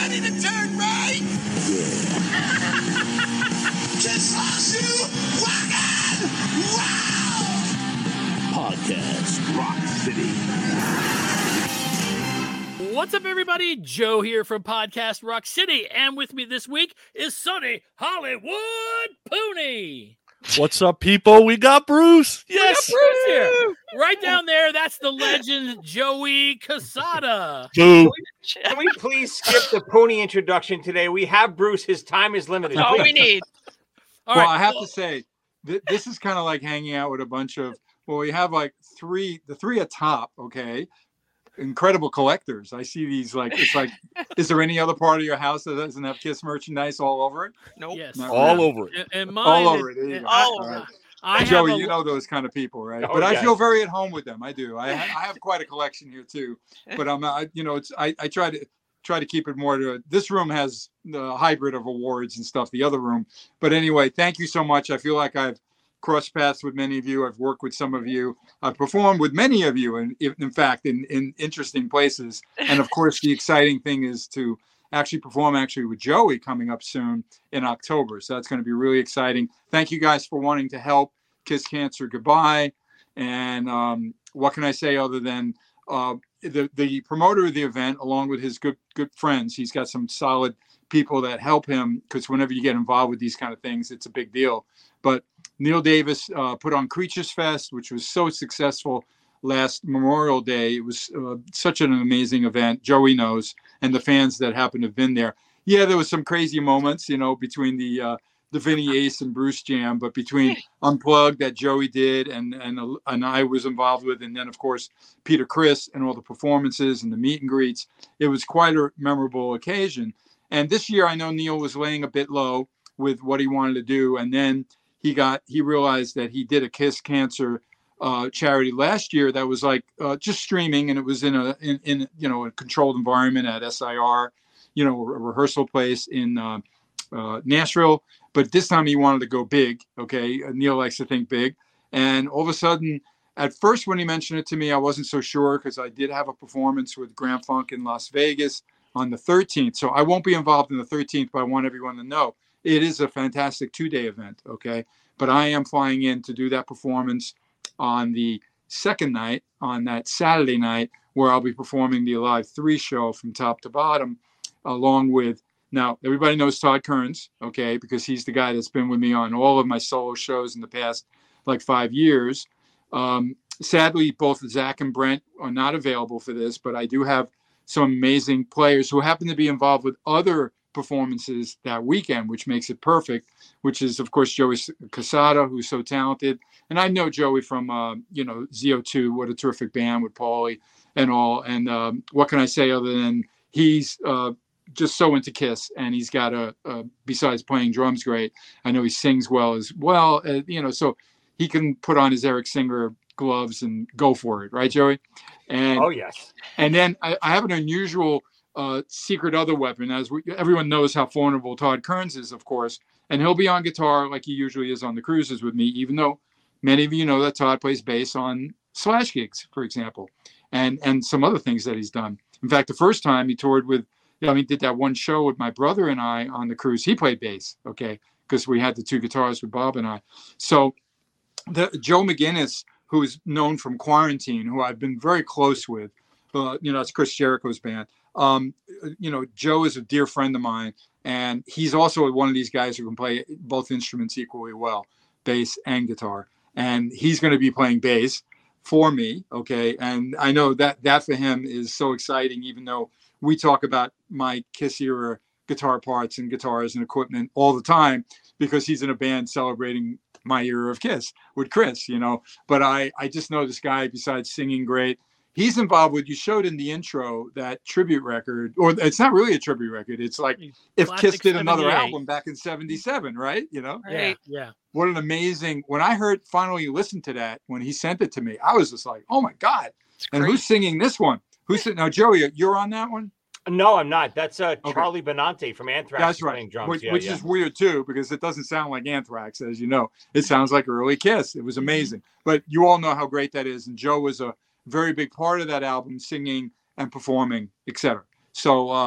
ready to turn right? Just lost you. Wagon! Wow! Podcast Rock City. What's up, everybody? Joe here from Podcast Rock City, and with me this week is Sonny Hollywood Pooney. What's up, people? We got Bruce. Yes, We got Bruce here. Right down there, that's the legend Joey Casada. Boo. Can we please skip the pony introduction today? We have Bruce. His time is limited. All we need. All Well, right, I have to say, this is kind of like hanging out with a bunch of, we have like the three atop, okay? Incredible collectors. I see these it's like, is there any other part of your house that doesn't have Kiss merchandise all over it? Nope. yes, No. All over it. and mine, All over it. There you and go. All All right. I have Joey, a- you know those kind of people, right? Oh, But I yes. feel very at home with them. I do. I have quite a collection here too. But I try to keep it more to. This room has the hybrid of awards and stuff. The other room, but anyway, thank you so much. I feel like I've crossed paths with many of you. I've worked with some of you. I've performed with many of you, and in fact, in interesting places. And of course, the exciting thing is to actually perform with Joey coming up soon in October. So that's going to be really exciting. Thank you guys for wanting to help Kiss Cancer goodbye. And what can I say other than the promoter of the event, along with his good friends, he's got some solid people that help him, because whenever you get involved with these kind of things, it's a big deal. But Neil Davis put on Creatures Fest, which was so successful last Memorial Day. It was such an amazing event. Joey knows, and the fans that happened to have been there. Yeah, there was some crazy moments, between the Vinny Ace and Bruce jam, but between Unplugged that Joey did and I was involved with, and then of course Peter Criss and all the performances and the meet and greets, it was quite a memorable occasion. And this year I know Neil was laying a bit low with what he wanted to do, and then he realized that he did a Kiss Cancer charity last year that was like just streaming, and it was in a controlled environment at SIR, a rehearsal place in Nashville. But this time he wanted to go big. Okay, Neil likes to think big, and all of a sudden, at first when he mentioned it to me, I wasn't so sure, because I did have a performance with Grand Funk in Las Vegas on the 13th. So I won't be involved in the 13th, but I want everyone to know it is a fantastic 2-day event. Okay, but I am flying in to do that performance on the second night, on that Saturday night, where I'll be performing the Alive 3 show from top to bottom, along with, now everybody knows Todd Kearns, okay, because he's the guy that's been with me on all of my solo shows in the past like 5 years. Sadly, both Zach and Brent are not available for this, but I do have some amazing players who happen to be involved with other performances that weekend, which makes it perfect, which is, of course, Joey Casada, who's so talented. And I know Joey from, ZO2, what a terrific band with Paulie and all. And what can I say other than he's just so into Kiss, and he's got besides playing drums great, I know he sings well as well, so he can put on his Eric Singer gloves and go for it. Right, Joey? And Oh, yes. And then I have an unusual secret other weapon, as everyone knows how formidable Todd Kearns is, of course, and he'll be on guitar like he usually is on the cruises with me, even though many of you know that Todd plays bass on Slash gigs, for example, and some other things that he's done. In fact, the first time he toured with, he did that one show with my brother and I on the cruise, he played bass, okay, because we had the two guitars with Bob and I. So Joe McGinnis, who is known from Quarantine, who I've been very close with, it's Chris Jericho's band. Joe is a dear friend of mine, and he's also one of these guys who can play both instruments equally well, bass and guitar. And he's going to be playing bass for me, okay? And I know that for him is so exciting, even though we talk about my Kiss era guitar parts and guitars and equipment all the time, because he's in a band celebrating my era of Kiss with Chris, But I just know this guy, besides singing great, he's involved with, you showed in the intro, that tribute record, or it's not really a tribute record. It's like if Classic Kiss did another 78. album back in 77, right? Yeah, yeah. What an amazing, when I finally listened to that, when he sent it to me, I was just like, oh my God. And who's singing this one? Now, Joey, you're on that one? No, I'm not. That's Charlie Benante from Anthrax. That's right. Playing drums. Which is weird too, because it doesn't sound like Anthrax, as you know. It sounds like early Kiss. It was amazing. But you all know how great that is. And Joe was a very big part of that album, singing and performing, etc. So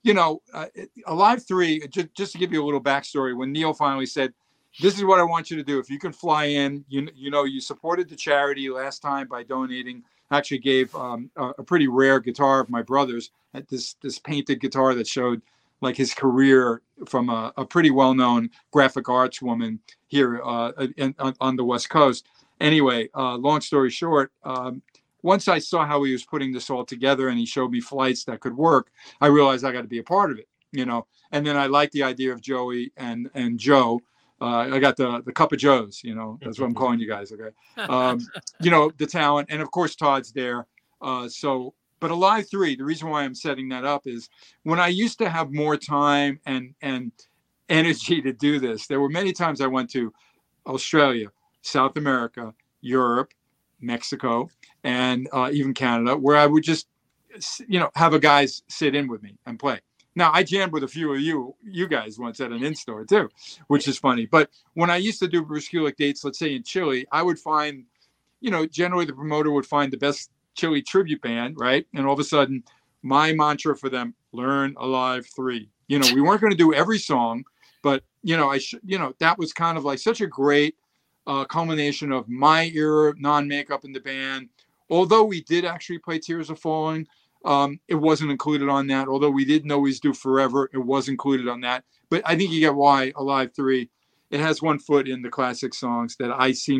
Alive 3, just to give you a little backstory, when Neil finally said, this is what I want you to do. If you can fly in, you supported the charity last time by donating. Actually gave a pretty rare guitar of my brother's, this painted guitar that showed like his career from a pretty well-known graphic arts woman here on the West Coast. Anyway, long story short, once I saw how he was putting this all together and he showed me flights that could work, I realized I got to be a part of it, and then I liked the idea of Joey and Joe. I got the Cup of Joes, that's what I'm calling you guys. Okay. The talent. And of course, Todd's there. But Alive 3, the reason why I'm setting that up is when I used to have more time and energy to do this, there were many times I went to Australia, South America, Europe, Mexico, and even Canada, where I would just, have a guys sit in with me and play. Now, I jammed with a few of you guys once at an in-store too, which is funny. But when I used to do Bruce Kulick dates, let's say in Chile, I would find, generally the promoter would find the best Chile tribute band, right? And all of a sudden, my mantra for them, learn Alive 3. We weren't going to do every song, but, that was kind of like such a great culmination of my era, non-makeup in the band. Although we did actually play Tears Are Falling, it wasn't included on that. Although we didn't always do Forever, it was included on that. But I think you get why Alive 3, it has one foot in the classic songs that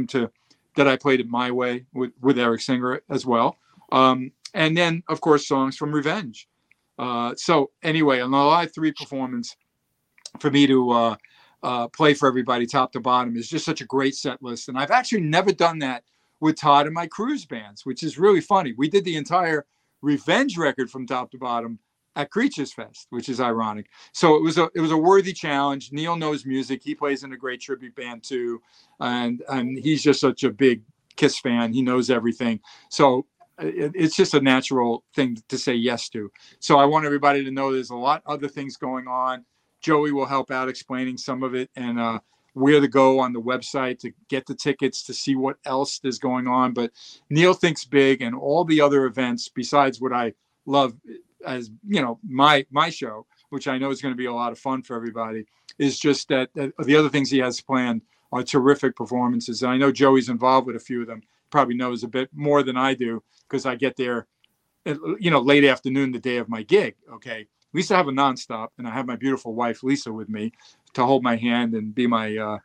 I played it my way with Eric Singer as well. And then, of course, songs from Revenge. So anyway, an Alive 3 performance for me to play for everybody top to bottom is just such a great set list. And I've actually never done that with Todd and my cruise bands, which is really funny. We did the entire Revenge record from top to bottom at Creatures Fest, which is ironic. So it was a worthy challenge. Neil knows music. He plays in a great tribute band too. And he's just such a big Kiss fan. He knows everything. So it's just a natural thing to say yes to. So I want everybody to know there's a lot of other things going on. Joey will help out explaining some of it and where to go on the website to get the tickets to see what else is going on. But Neil thinks big, and all the other events besides what I love as, my show, which I know is going to be a lot of fun for everybody, is just that the other things he has planned are terrific performances. And I know Joey's involved with a few of them, probably knows a bit more than I do because I get there, late afternoon, the day of my gig. Okay. We used to have a nonstop, and I have my beautiful wife Lisa with me to hold my hand and be my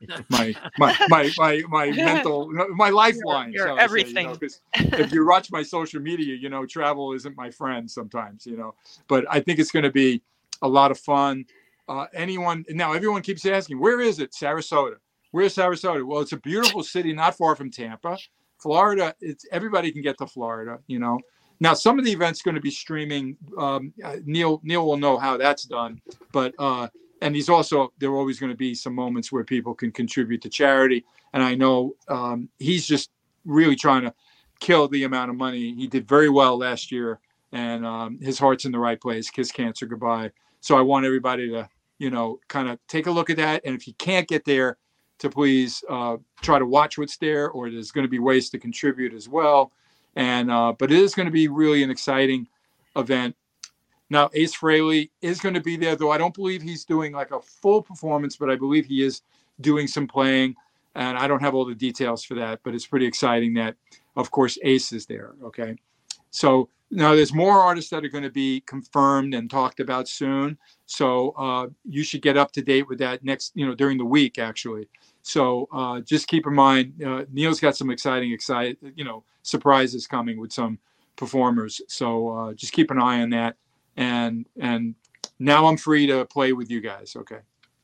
mental, my lifeline. You're everything. Because if you watch my social media, travel isn't my friend sometimes. But I think it's going to be a lot of fun. Everyone keeps asking, where is it? Sarasota. Where's Sarasota? Well, it's a beautiful city, not far from Tampa, Florida. Everybody can get to Florida. Now, some of the events going to be streaming. Neil will know how that's done, but and there are always going to be some moments where people can contribute to charity. And I know he's just really trying to kill the amount of money. He did very well last year, and his heart's in the right place. Kiss Cancer Goodbye. So I want everybody to, kind of take a look at that. And if you can't get there, to please try to watch what's there, or there's going to be ways to contribute as well. And but it is going to be really an exciting event. Now, Ace Frehley is going to be there, though I don't believe he's doing like a full performance, but I believe he is doing some playing. And I don't have all the details for that, but it's pretty exciting that, of course, Ace is there. Okay. So now there's more artists that are going to be confirmed and talked about soon. So you should get up to date with that next, during the week, actually. So just keep in mind, Neil's got some exciting, surprises coming with some performers. So just keep an eye on that. And now I'm free to play with you guys. Okay.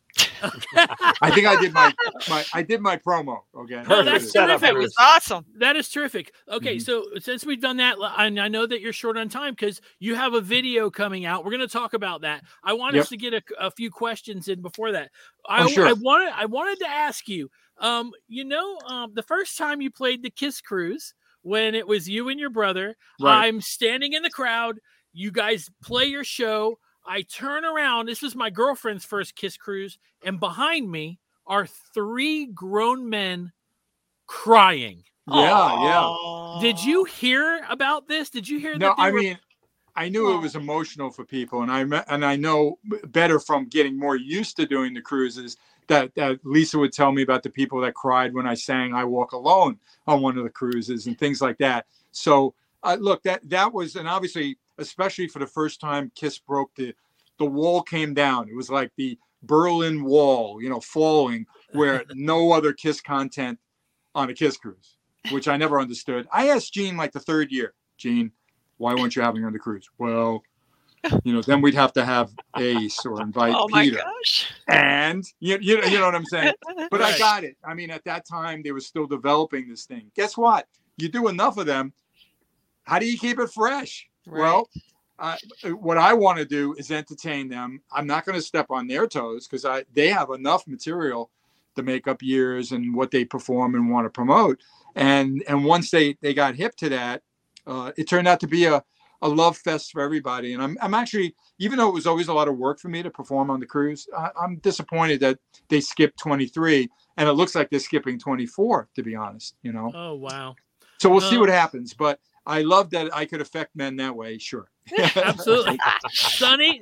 I think I did my promo. Okay. No, that's terrific. It was awesome. That is terrific. Okay, so since we've done that, and I know that you're short on time because you have a video coming out. We're going to talk about that. I want us to get a few questions in before that. I wanted to ask you. The first time you played the Kiss Cruise, when it was you and your brother, right. I'm standing in the crowd. You guys play your show. I turn around. This was my girlfriend's first Kiss Cruise, and behind me are 3 grown men crying. Yeah. Did you hear about this? Did you hear that? No, I mean, I knew it was emotional for people, and I know better from getting more used to doing the cruises that Lisa would tell me about the people that cried when I sang "I Walk Alone" on one of the cruises and things like that. So look, that was, and obviously, especially for the first time Kiss broke the wall came down. It was like the Berlin Wall, falling, where no other Kiss content on a Kiss cruise, which I never understood. I asked Gene like the third year, Gene, why weren't you having her on the cruise? Well, then we'd have to have Ace or invite Peter. My gosh. And you know what I'm saying? But I got it. I mean, at that time they were still developing this thing. Guess what? You do enough of them. How do you keep it fresh? Right. Well, what I want to do is entertain them. I'm not going to step on their toes because they have enough material to make up years and what they perform and want to promote. And once they got hip to that, it turned out to be a love fest for everybody. And I'm actually, even though it was always a lot of work for me to perform on the cruise, I'm disappointed that they skipped 23, and it looks like they're skipping 24, to be honest. Oh wow! So we'll see what happens, but I love that I could affect men that way. Sure. Absolutely. Sonny.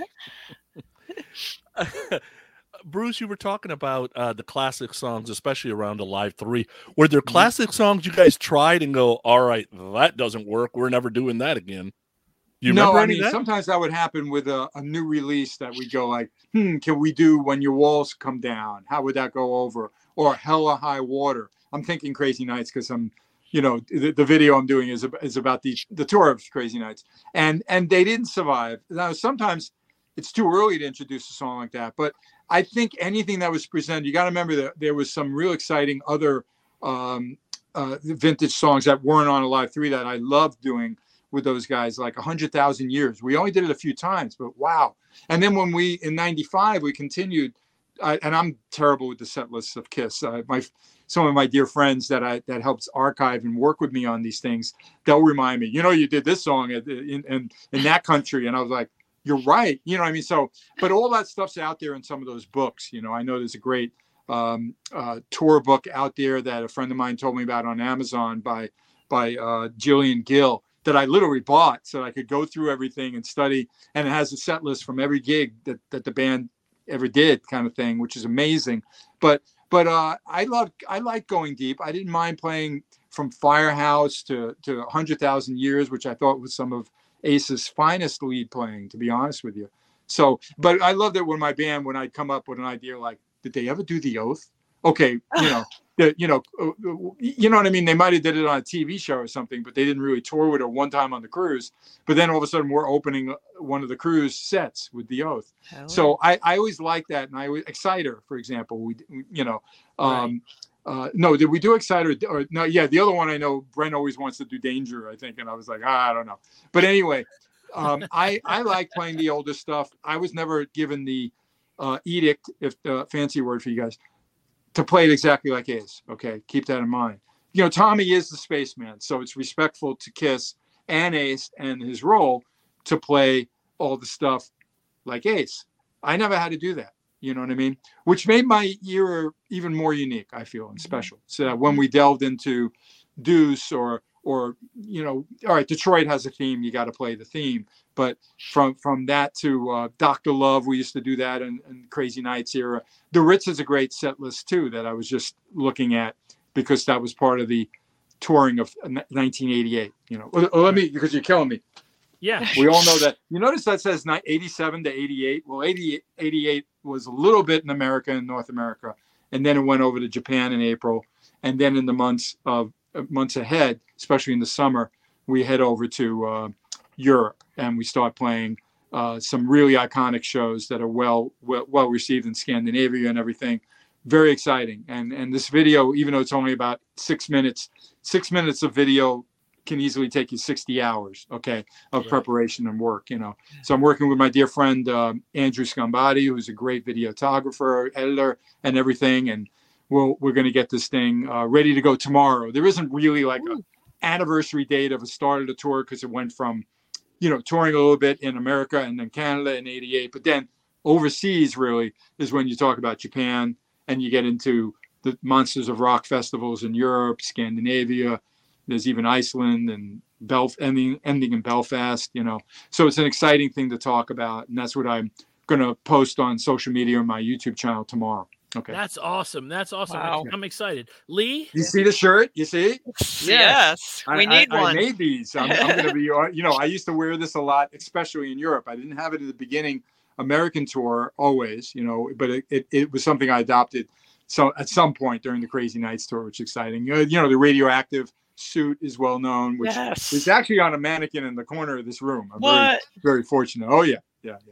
Bruce, you were talking about the classic songs, especially around Alive 3. Were there classic songs you guys tried and go, all right, that doesn't work, we're never doing that again? Sometimes that would happen with a new release that we go like, can we do When Your Walls Come Down? How would that go over? Or Hella High Water. I'm thinking Crazy Nights because I'm, the video I'm doing is about the tour of Crazy Nights. And they didn't survive. Now, sometimes it's too early to introduce a song like that, but I think anything that was presented, you got to remember that there was some real exciting other vintage songs that weren't on Alive 3 that I loved doing with those guys, like 100,000 Years. We only did it a few times, but wow. And then when in 95, we continued, and I'm terrible with the set lists of Kiss. Some of my dear friends that helps archive and work with me on these things, they'll remind me, you did this song in that country. And I was like, you're right. You know what I mean? So, but all that stuff's out there in some of those books. I know there's a great tour book out there that a friend of mine told me about on Amazon by Jillian Gill that I literally bought so I could go through everything and study. And it has a set list from every gig that the band ever did, kind of thing, which is amazing. But I like going deep. I didn't mind playing from Firehouse to 100,000 Years, which I thought was some of Ace's finest lead playing, to be honest with you. So, but I loved it when I'd come up with an idea like, did they ever do The Oath? Okay, you know what I mean? They might have did it on a TV show or something, but they didn't really tour with it one time on the cruise. But then all of a sudden we're opening one of the cruise sets with The Oath. So I always like that. And Exciter, for example, no, did we do Exciter or no? Yeah, the other one I know Brent always wants to do Danger, I think, and I was like, I don't know. But anyway, I like playing the older stuff. I was never given the edict, if fancy word for you guys, to play it exactly like Ace. Okay, keep that in mind. Tommy is the spaceman, so it's respectful to Kiss and Ace and his role to play all the stuff like Ace. I never had to do that. You know what I mean? Which made my era even more unique, I feel, and special. So that when we delved into Deuce or all right, Detroit has a theme, you got to play the theme. But from that to Dr. Love, we used to do that in Crazy Nights era. The Ritz is a great set list too that I was just looking at because that was part of the touring of 1988. Because you're killing me. Yeah. We all know that. You notice that says 87 to 88. Well, 88 was a little bit in America and North America. And then it went over to Japan in April. And then in the months ahead, especially in the summer, we head over to Europe and we start playing some really iconic shows that are well received in Scandinavia and everything. Very exciting. And this video, even though it's only about 6 minutes of video can easily take you 60 hours, of preparation and work, So I'm working with my dear friend, Andrew Scambati, who's a great videographer, editor and everything. And we're going to get this thing ready to go tomorrow. There isn't really like an anniversary date of a start of the tour because it went from, touring a little bit in America and then Canada in 88. But then overseas really is when you talk about Japan and you get into the Monsters of Rock festivals in Europe, Scandinavia. There's even Iceland and ending in Belfast, So it's an exciting thing to talk about, and that's what I'm going to post on social media on my YouTube channel tomorrow. Okay. That's awesome. Wow. I'm excited. Lee? You see the shirt? You see? Yes. We need one. I made these. I'm going to be, I used to wear this a lot, especially in Europe. I didn't have it at the beginning, American tour always, but it was something I adopted. So at some point during the Crazy Nights tour, which is exciting. The Radioactive suit is well known, which is actually on a mannequin in the corner of this room. I'm very, very fortunate. Oh yeah.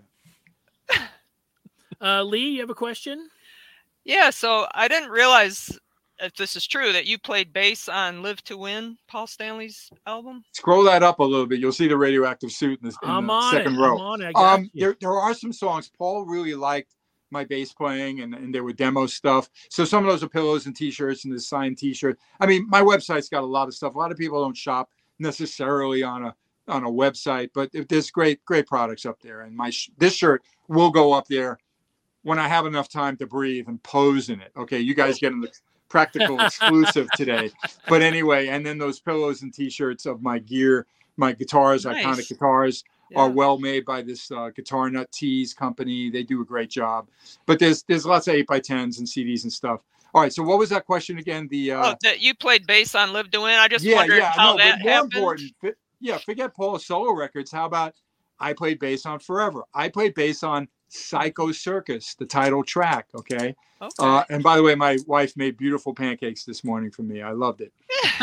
Lee, you have a question? Yeah, so I didn't realize, if this is true, that you played bass on Live to Win, Paul Stanley's album. Scroll that up a little bit. You'll see the Radioactive suit in the second row. There are some songs Paul really liked my bass playing, and there were demo stuff. So some of those are pillows and T-shirts and the signed T-shirt. I mean, my website's got a lot of stuff. A lot of people don't shop necessarily on a website, but there's great products up there. And this shirt will go up there when I have enough time to breathe and pose in it. Okay, you guys get the practical exclusive today. But anyway, and then those pillows and T-shirts of my gear, my guitars, iconic guitars, are well made by this Guitar Nut Tees company. They do a great job. But there's lots of 8x10s and CDs and stuff. All right, so what was that question again? That you played bass on Live to Win. I just wondered how that happened. Important, forget Paul's solo records. How about I played bass on Forever? I played bass on Psycho Circus, the title track. Okay. And by the way, my wife made beautiful pancakes this morning for me. I loved it.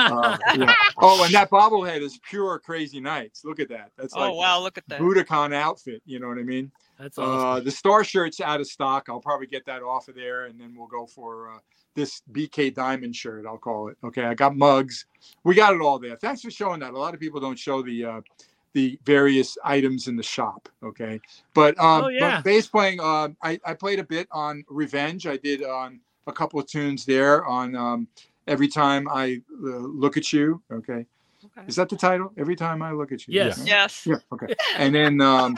Oh, and that bobblehead is pure Crazy Nights. Look at that. That's look at that Budokan outfit. You know what I mean? That's awesome. The Star shirt's out of stock. I'll probably get that off of there, and then we'll go for this BK Diamond shirt, I'll call it. Okay. I got mugs. We got it all there. Thanks for showing that. A lot of people don't show the various items in the shop. Okay. But bass playing, I played a bit on Revenge. I did on a couple of tunes there on Every Time I Look at You. Okay. Is that the title? Every Time I Look at You. Yes. Yes. Yeah. Okay. And then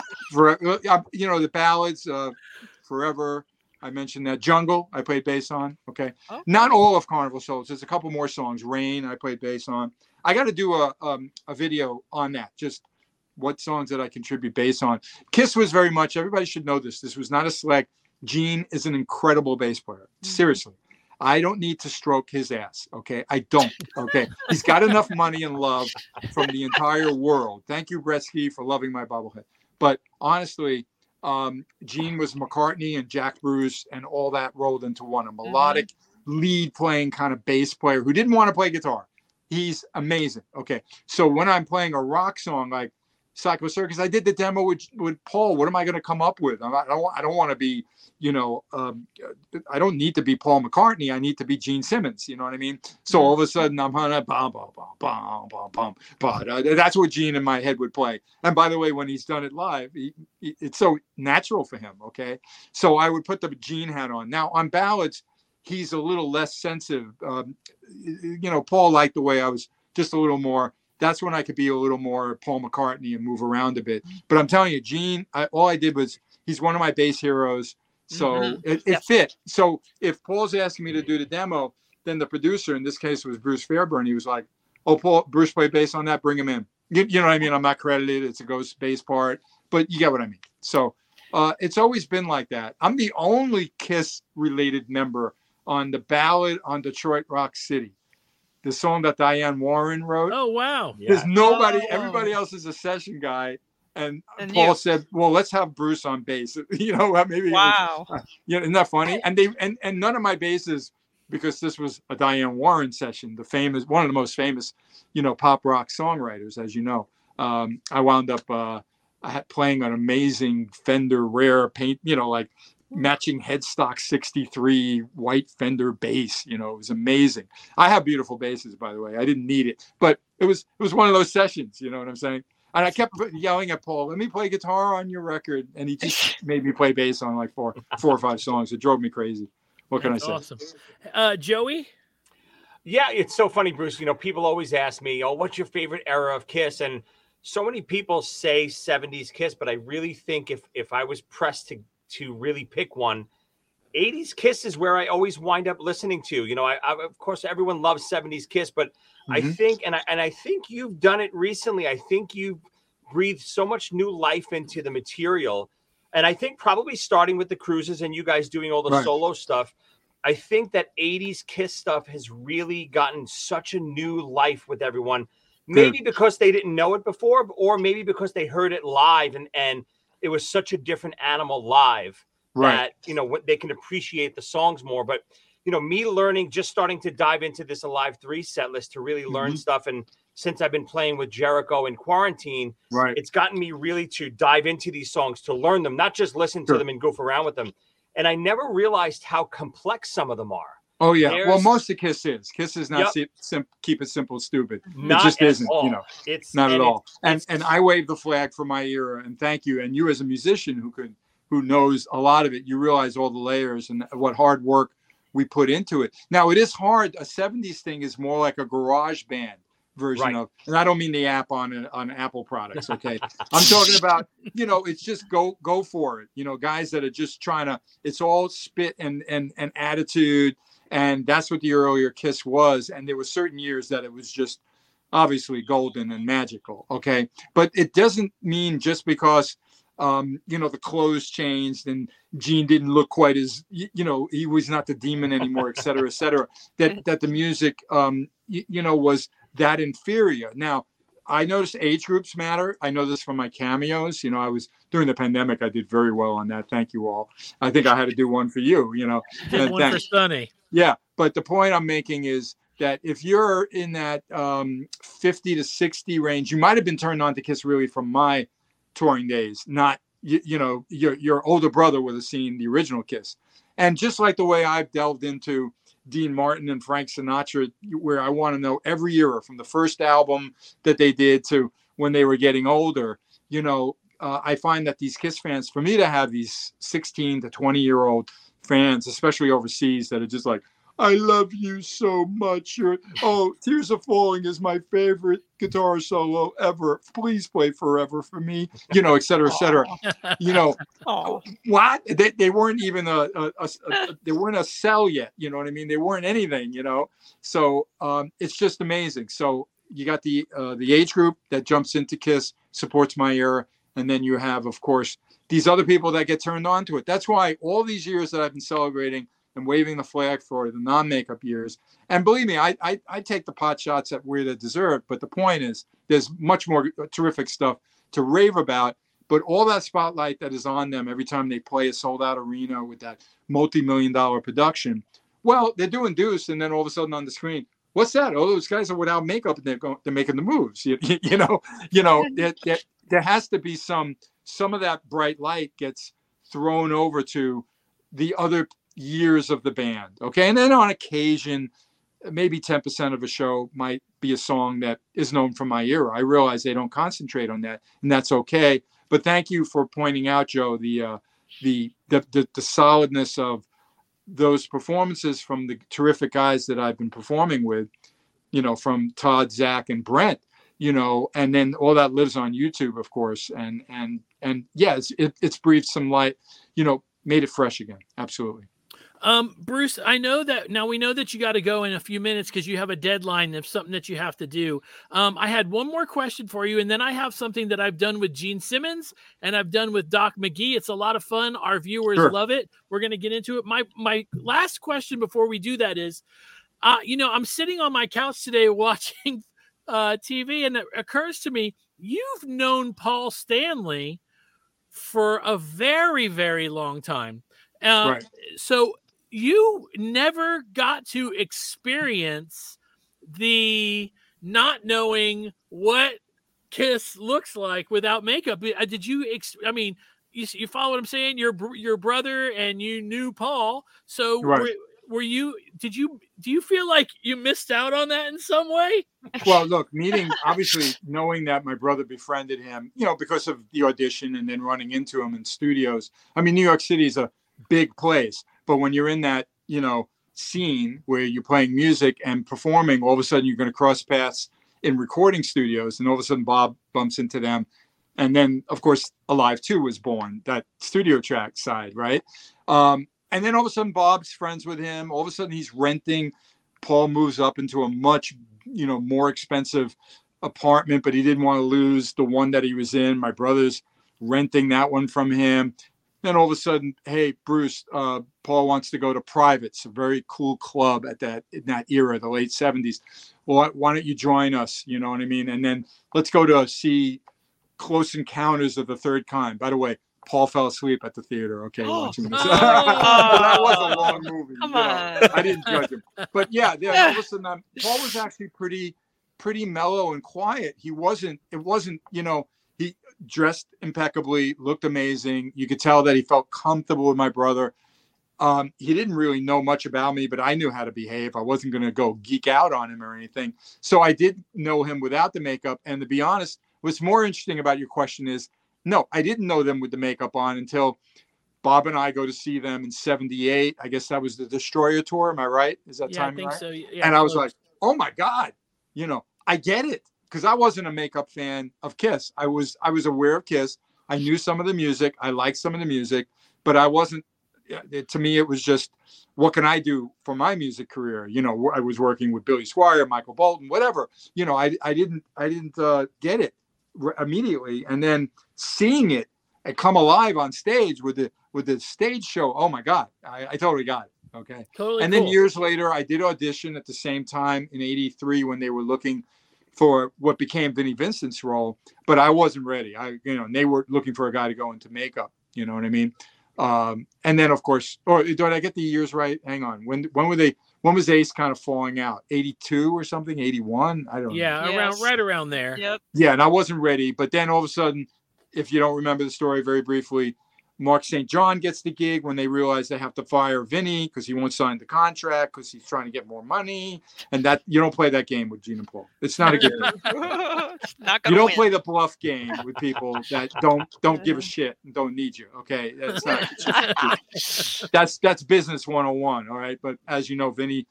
the ballads, Forever. I mentioned that. Jungle, I played bass on. Okay. Not all of Carnival Souls. There's a couple more songs. Rain, I played bass on. I got to do a video on that. Just what songs that I contribute bass on. Kiss was very much, everybody should know this. This was not a select. Gene is an incredible bass player. Seriously. I don't need to stroke his ass. Okay. I don't. Okay. He's got enough money and love from the entire world. Thank you, Bretsky, for loving my bobblehead. But honestly, Gene was McCartney and Jack Bruce and all that rolled into one. A melodic lead playing kind of bass player who didn't want to play guitar. He's amazing. Okay. So when I'm playing a rock song like Psycho Circus, I did the demo with Paul. What am I going to come up with? I don't want to be, I don't need to be Paul McCartney. I need to be Gene Simmons. You know what I mean? So all of a sudden I'm on a bum, bum, bum, bum, bum, bum. But that's what Gene in my head would play. And by the way, when he's done it live, it's so natural for him. Okay. So I would put the Gene hat on. Now on ballads, he's a little less sensitive. Paul liked the way I was just a little more. That's when I could be a little more Paul McCartney and move around a bit. But I'm telling you, Gene, all I did was, he's one of my bass heroes. So it fit. So if Paul's asking me to do the demo, then the producer, in this case was Bruce Fairburn, he was like, oh, Paul, Bruce played bass on that, bring him in. You know what I mean? I'm not credited. It's a ghost bass part, but you get what I mean. So it's always been like that. I'm the only Kiss-related member on the ballad on Detroit Rock City. The song that Diane Warren wrote. Oh, wow. There's nobody, everybody else is a session guy. And Paul said, well, let's have Bruce on bass. Maybe. Wow. Isn't that funny? And and none of my basses, because this was a Diane Warren session, one of the most famous, pop rock songwriters, as you know. I wound up playing an amazing Fender rare paint, like matching headstock 63 white Fender bass. It was amazing. I have beautiful basses, by the way. I didn't need it, but it was one of those sessions. You know what I'm saying? And I kept yelling at Paul, let me play guitar on your record. And he just made me play bass on like four or five songs. It drove me crazy. What can I say? Awesome. Joey? Yeah, it's so funny, Bruce. People always ask me, oh, what's your favorite era of Kiss? And so many people say 70s Kiss, but I really think if I was pressed to really pick one, 80s Kiss is where I always wind up listening to. You know, I of course everyone loves 70s Kiss, but I think, and I think you've done it recently. I think you've breathed so much new life into the material, and I think probably starting with the cruises and you guys doing all the solo stuff. I think that 80s Kiss stuff has really gotten such a new life with everyone. Maybe because they didn't know it before, or maybe because they heard it live and it was such a different animal live that, you know, they can appreciate the songs more. But, you know, me learning, just starting to dive into this Alive 3 set list to really learn stuff. And since I've been playing with Jericho in quarantine, it's gotten me really to dive into these songs, to learn them, not just listen to them and goof around with them. And I never realized how complex some of them are. Oh, yeah. Well, most of Kiss is. Kiss is not keep it simple, stupid. It just isn't, you know. It's not at all. And I wave the flag for my era, and thank you. And you as a musician who knows a lot of it, you realize all the layers and what hard work we put into it. Now, it is hard. A 70s thing is more like a garage band version of, and I don't mean the app on Apple products, okay? I'm talking about, you know, it's just go for it. You know, guys that are just trying to, it's all spit and attitude, and that's what the earlier Kiss was. And there were certain years that it was just obviously golden and magical, okay? But it doesn't mean just because, you know, the clothes changed and Gene didn't look quite as, you know, he was not the demon anymore, et cetera, that the music, you know, was that inferior. Now, I noticed age groups matter. I know this from my cameos. You know, I was during the pandemic, I did very well on that. Thank you all. I think I had to do one for you, you know. One for Sonny. Yeah. But the point I'm making is that if you're in that 50 to 60 range, you might have been turned on to Kiss really from my touring days, not, you know, your older brother would have seen the original Kiss. And just like the way I've delved into Dean Martin and Frank Sinatra, where I want to know every era from the first album that they did to when they were getting older, you know, I find that these Kiss fans, for me to have these 16 to 20-year-old fans, especially overseas, that are just like, I love you so much. Tears Are Falling is my favorite guitar solo ever. Please play Forever for me, you know, et cetera, et cetera. You know, what? They weren't even they weren't a cell yet. You know what I mean? They weren't anything, you know? So it's just amazing. So you got the age group that jumps into Kiss, supports my era. And then you have, of course, these other people that get turned on to it. That's why all these years that I've been celebrating and waving the flag for the non-makeup years. And believe me, I take the pot shots at where they're deserved. But the point is, there's much more terrific stuff to rave about. But all that spotlight that is on them every time they play a sold-out arena with that multi-million-dollar production, well, they're doing Deuce, and then all of a sudden on the screen, what's that? Oh, those guys are without makeup, and they're making the moves. You know, there has to be some of that bright light gets thrown over to the other years of the band, okay? And then on occasion, maybe 10% of a show might be a song that is known from my era. I realize they don't concentrate on that, and that's okay. But thank you for pointing out, Joe, the solidness of those performances from the terrific guys that I've been performing with, you know, from Todd, Zach, and Brent, you know, and then all that lives on YouTube, of course. And yeah, it's breathed some light, you know, made it fresh again. Absolutely. Bruce, I know that now we know that you got to go in a few minutes because you have a deadline of something that you have to do. I had one more question for you, and then I have something that I've done with Gene Simmons and I've done with Doc McGee. It's a lot of fun. Our viewers love it. We're going to get into it. My last question before we do that is, you know, I'm sitting on my couch today watching TV, and it occurs to me, you've known Paul Stanley for a very, very long time. So you never got to experience the not knowing what Kiss looks like without makeup. Did you? I mean, you follow what I'm saying? Your brother and you knew Paul. So were you? Do you feel like you missed out on that in some way? Well, look, obviously knowing that my brother befriended him, you know, because of the audition and then running into him in studios. I mean, New York City is a big place, but when you're in that, you know, scene where you're playing music and performing, all of a sudden you're going to cross paths in recording studios, and all of a sudden Bob bumps into them, and then of course Alive 2 was born, that studio track side, right? And then all of a sudden, Bob's friends with him. All of a sudden, he's renting. Paul moves up into a much, more expensive apartment, but he didn't want to lose the one that he was in. My brother's renting that one from him. Then all of a sudden, hey, Bruce, Paul wants to go to Privates, a very cool club in that era, the late 70s. Well, why don't you join us? You know what I mean? And then let's go to see Close Encounters of the Third Kind. By the way, Paul fell asleep at the theater. Okay, watching this. That was a long movie. Come on. I didn't judge him, but yeah. All of a sudden, Paul was actually pretty mellow and quiet. It wasn't. He dressed impeccably, looked amazing. You could tell that he felt comfortable with my brother. He didn't really know much about me, but I knew how to behave. I wasn't going to go geek out on him or anything. So I did know him without the makeup. And to be honest, what's more interesting about your question is, no, I didn't know them with the makeup on until Bob and I go to see them in 78. I guess that was the Destroyer tour. Am I right? Is that time right? So. Yeah, and I was like, oh my God, I get it. Because I wasn't a makeup fan of Kiss. I was aware of Kiss. I knew some of the music. I liked some of the music, but I wasn't. To me, it was just, what can I do for my music career? I was working with Billy Squier, Michael Bolton, whatever. I didn't get it immediately, and then seeing it come alive on stage with the stage show. Oh my God, I totally got it. Okay, totally. And then years later, I did audition at the same time in '83 when they were looking for what became Vinnie Vincent's role, but I wasn't ready. And they were looking for a guy to go into makeup. You know what I mean? And then of course, or did I get the years right? Hang on. When was Ace kind of falling out? 82 or something? 81? I don't know. Yeah, right around there. Yep. Yeah, and I wasn't ready. But then all of a sudden, if you don't remember the story very briefly, Mark St. John gets the gig when they realize they have to fire Vinny because he won't sign the contract because he's trying to get more money. And that you don't play that game with Gene and Paul. It's not a good game. You don't play the bluff game with people that don't give a shit and don't need you. Okay, that's business 101. All right, but as you know, Vinny,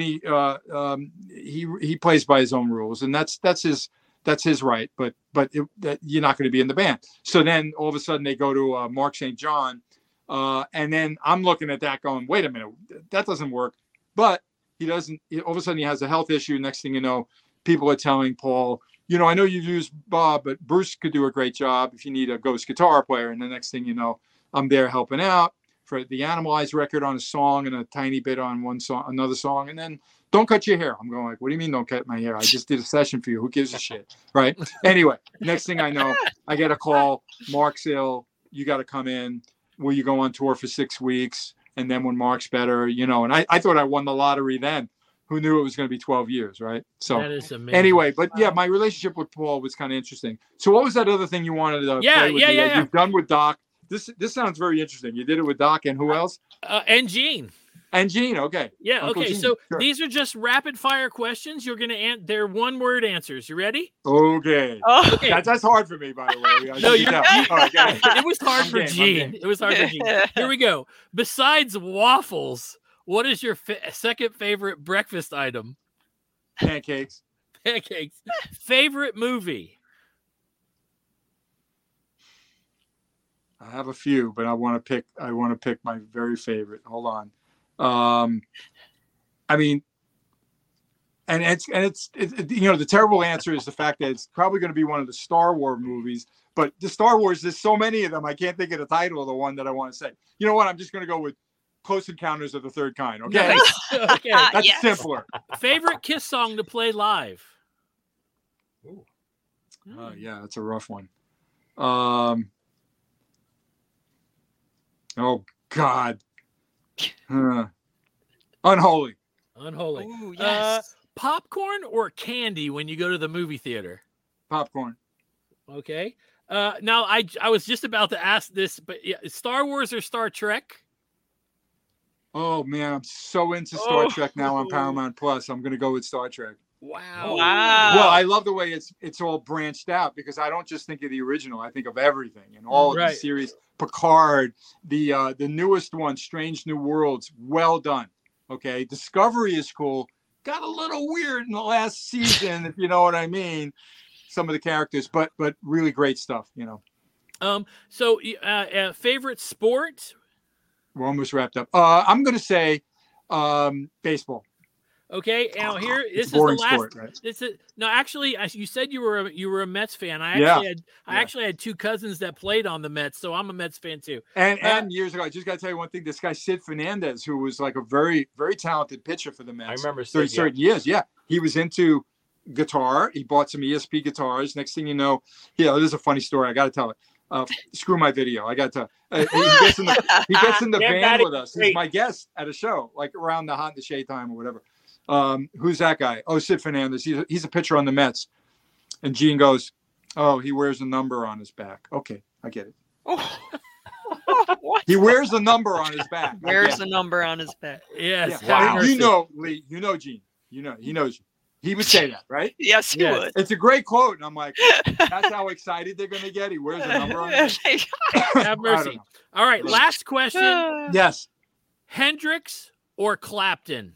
he plays by his own rules, and that's his right, but you're not going to be in the band. So then all of a sudden they go to Mark St. John, and then I'm looking at that going, wait a minute, that doesn't work. But he doesn't. All of a sudden he has a health issue. Next thing you know, people are telling Paul, I know you've used Bob, but Bruce could do a great job if you need a ghost guitar player. And the next thing you know, I'm there helping out for the Animalize record on a song and a tiny bit on another song, and then don't cut your hair. I'm going like, what do you mean don't cut my hair? I just did a session for you. Who gives a shit? Right. Anyway, next thing I know, I get a call. Mark's ill. You got to come in. Will you go on tour for 6 weeks? And then when Mark's better, and I thought I won the lottery then. Who knew it was going to be 12 years, right? So that is amazing. Anyway, but yeah, my relationship with Paul was kind of interesting. So what was that other thing you wanted to play with? You've done with Doc. This sounds very interesting. You did it with Doc and who else? And Gene. And Gene, okay. Yeah, Uncle okay. Gene, so sure. These are just rapid fire questions. You're going to they're one-word answers. You ready? Okay. Okay. That's hard for me, by the way. No, it was hard for Gene. It was hard for Gene. Here we go. Besides waffles, what is your second favorite breakfast item? Pancakes. Pancakes. Favorite movie? I have a few, but I want to pick my very favorite. Hold on. I mean, and it's the terrible answer is the fact that it's probably going to be one of the Star Wars movies, but the Star Wars, there's so many of them. I can't think of the title of the one that I want to say. You know what? I'm just going to go with Close Encounters of the Third Kind. Okay. Nice. Okay. That's simpler. Favorite Kiss song to play live? Yeah, that's a rough one. Oh God. Unholy. Ooh, yes. Popcorn or candy when you go to the movie theater? Popcorn. Okay. Now I was just about to ask this, but yeah, Star Wars or Star Trek? Oh man, I'm so into Star Trek now on Paramount Plus. I'm gonna go with Star Trek. Wow. Well, I love the way it's all branched out because I don't just think of the original. I think of everything and all of the series. Picard, the newest one, Strange New Worlds. Well done. Okay. Discovery is cool. Got a little weird in the last season, if you know what I mean. Some of the characters, but really great stuff, So favorite sport? We're almost wrapped up. I'm going to say baseball. Okay, now here this is the last. Sport, right? This is no, actually, you said you were a Mets fan. I actually had two cousins that played on the Mets, so I'm a Mets fan too. And years ago, I just got to tell you one thing. This guy Sid Fernandez, who was like a very, very talented pitcher for the Mets. I remember Sid, certain years. Yeah, he was into guitar. He bought some ESP guitars. Next thing you know, this is a funny story. I got to tell it. Screw my video. I got to. He gets in the van with us. He's my guest at a show, like around the Hot in the Shade time or whatever. Who's that guy? Oh, Sid Fernandez. He's a pitcher on the Mets. And Gene goes, oh, he wears a number on his back. Okay, I get it. He wears a number on his back. Wears a number on his back. Yes. Yeah. Wow. You know, Lee. You know Gene. You know, he knows you. He would say that, right? Yes, he would. It's a great quote. And I'm like, that's how excited they're going to get. He wears a number on his back. Have mercy. All right, last question. Yes. Hendrix or Clapton?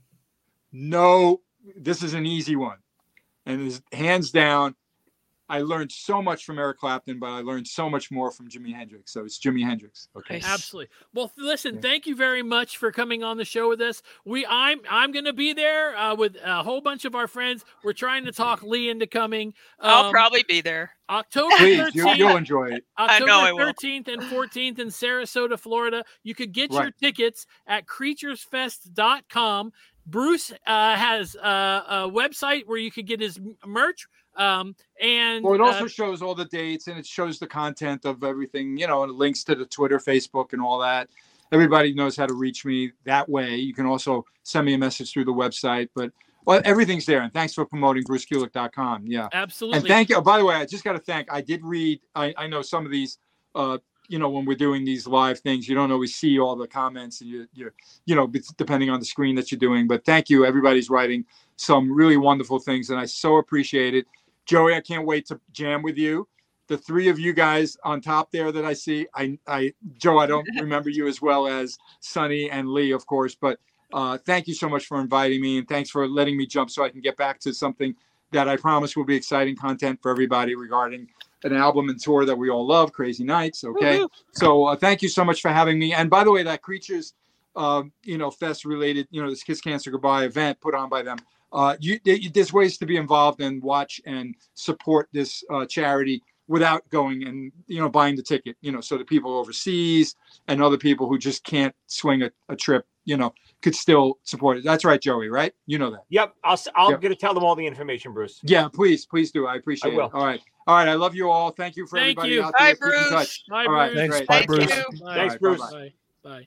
No, this is an easy one. And it's hands down, I learned so much from Eric Clapton, but I learned so much more from Jimi Hendrix. So it's Jimi Hendrix. Okay. Absolutely. Well, listen, thank you very much for coming on the show with us. I'm going to be there with a whole bunch of our friends. We're trying to talk Lee into coming. I'll probably be there. October 13th. You'll enjoy it. October 13th and 14th in Sarasota, Florida. You could get your tickets at creaturesfest.com. Bruce has a website where you could get his merch. And it also shows all the dates and it shows the content of everything, and links to the Twitter, Facebook, and all that. Everybody knows how to reach me that way. You can also send me a message through the website, but everything's there. And thanks for promoting BruceKulick.com. Yeah, absolutely. And thank you. Oh, by the way, I just got to thank. I did read. I know some of these. When we're doing these live things, you don't always see all the comments, and you depending on the screen that you're doing. But thank you. Everybody's writing some really wonderful things, and I so appreciate it. Joey, I can't wait to jam with you. The three of you guys on top there that I see, Joe, I don't remember you as well as Sonny and Lee, of course, but thank you so much for inviting me, and thanks for letting me jump so I can get back to something that I promise will be exciting content for everybody regarding an album and tour that we all love, Crazy Nights. Okay. Woo-hoo. So thank you so much for having me. And by the way, that Creatures, Fest related, this Kiss Cancer Goodbye event put on by them. There's ways to be involved and watch and support this charity without going and, buying the ticket, so the people overseas and other people who just can't swing a trip, could still support it. That's right, Joey, right? You know that. Yep. I'm going to tell them all the information, Bruce. Yeah, please do. I appreciate it. All right. I love you all. Thank you for everybody out there. Bye, Bruce. Bye, all right. Bruce. Thanks. Great. Bye, Bruce. Thanks, Bruce. Bye.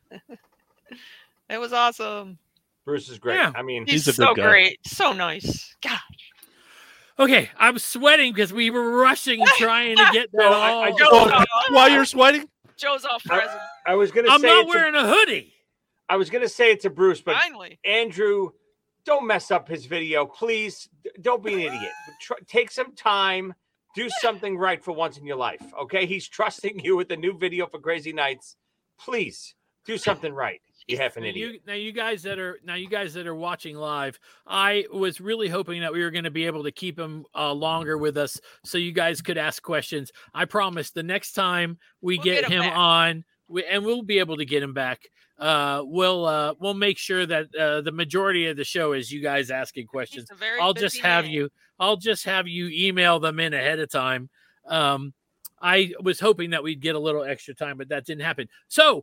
It was awesome. Bruce is great. Yeah. I mean, he's so great. So nice. Gosh. Okay, I'm sweating because we were rushing trying to get that all. While you're sweating? Joe's all present. I was going to say I'm not wearing a hoodie. I was going to say it to Bruce, but finally, Andrew, don't mess up his video. Please, don't be an idiot. Take some time. Do something right for once in your life, okay? He's trusting you with the new video for Crazy Nights. Please, do something right. You half an idiot. Now you guys that are watching live, I was really hoping that we were going to be able to keep him longer with us so you guys could ask questions. I promise the next time we'll get him on, and we'll be able to get him back. We'll make sure that the majority of the show is you guys asking questions. I'll just have you email them in ahead of time. I was hoping that we'd get a little extra time, but that didn't happen. So,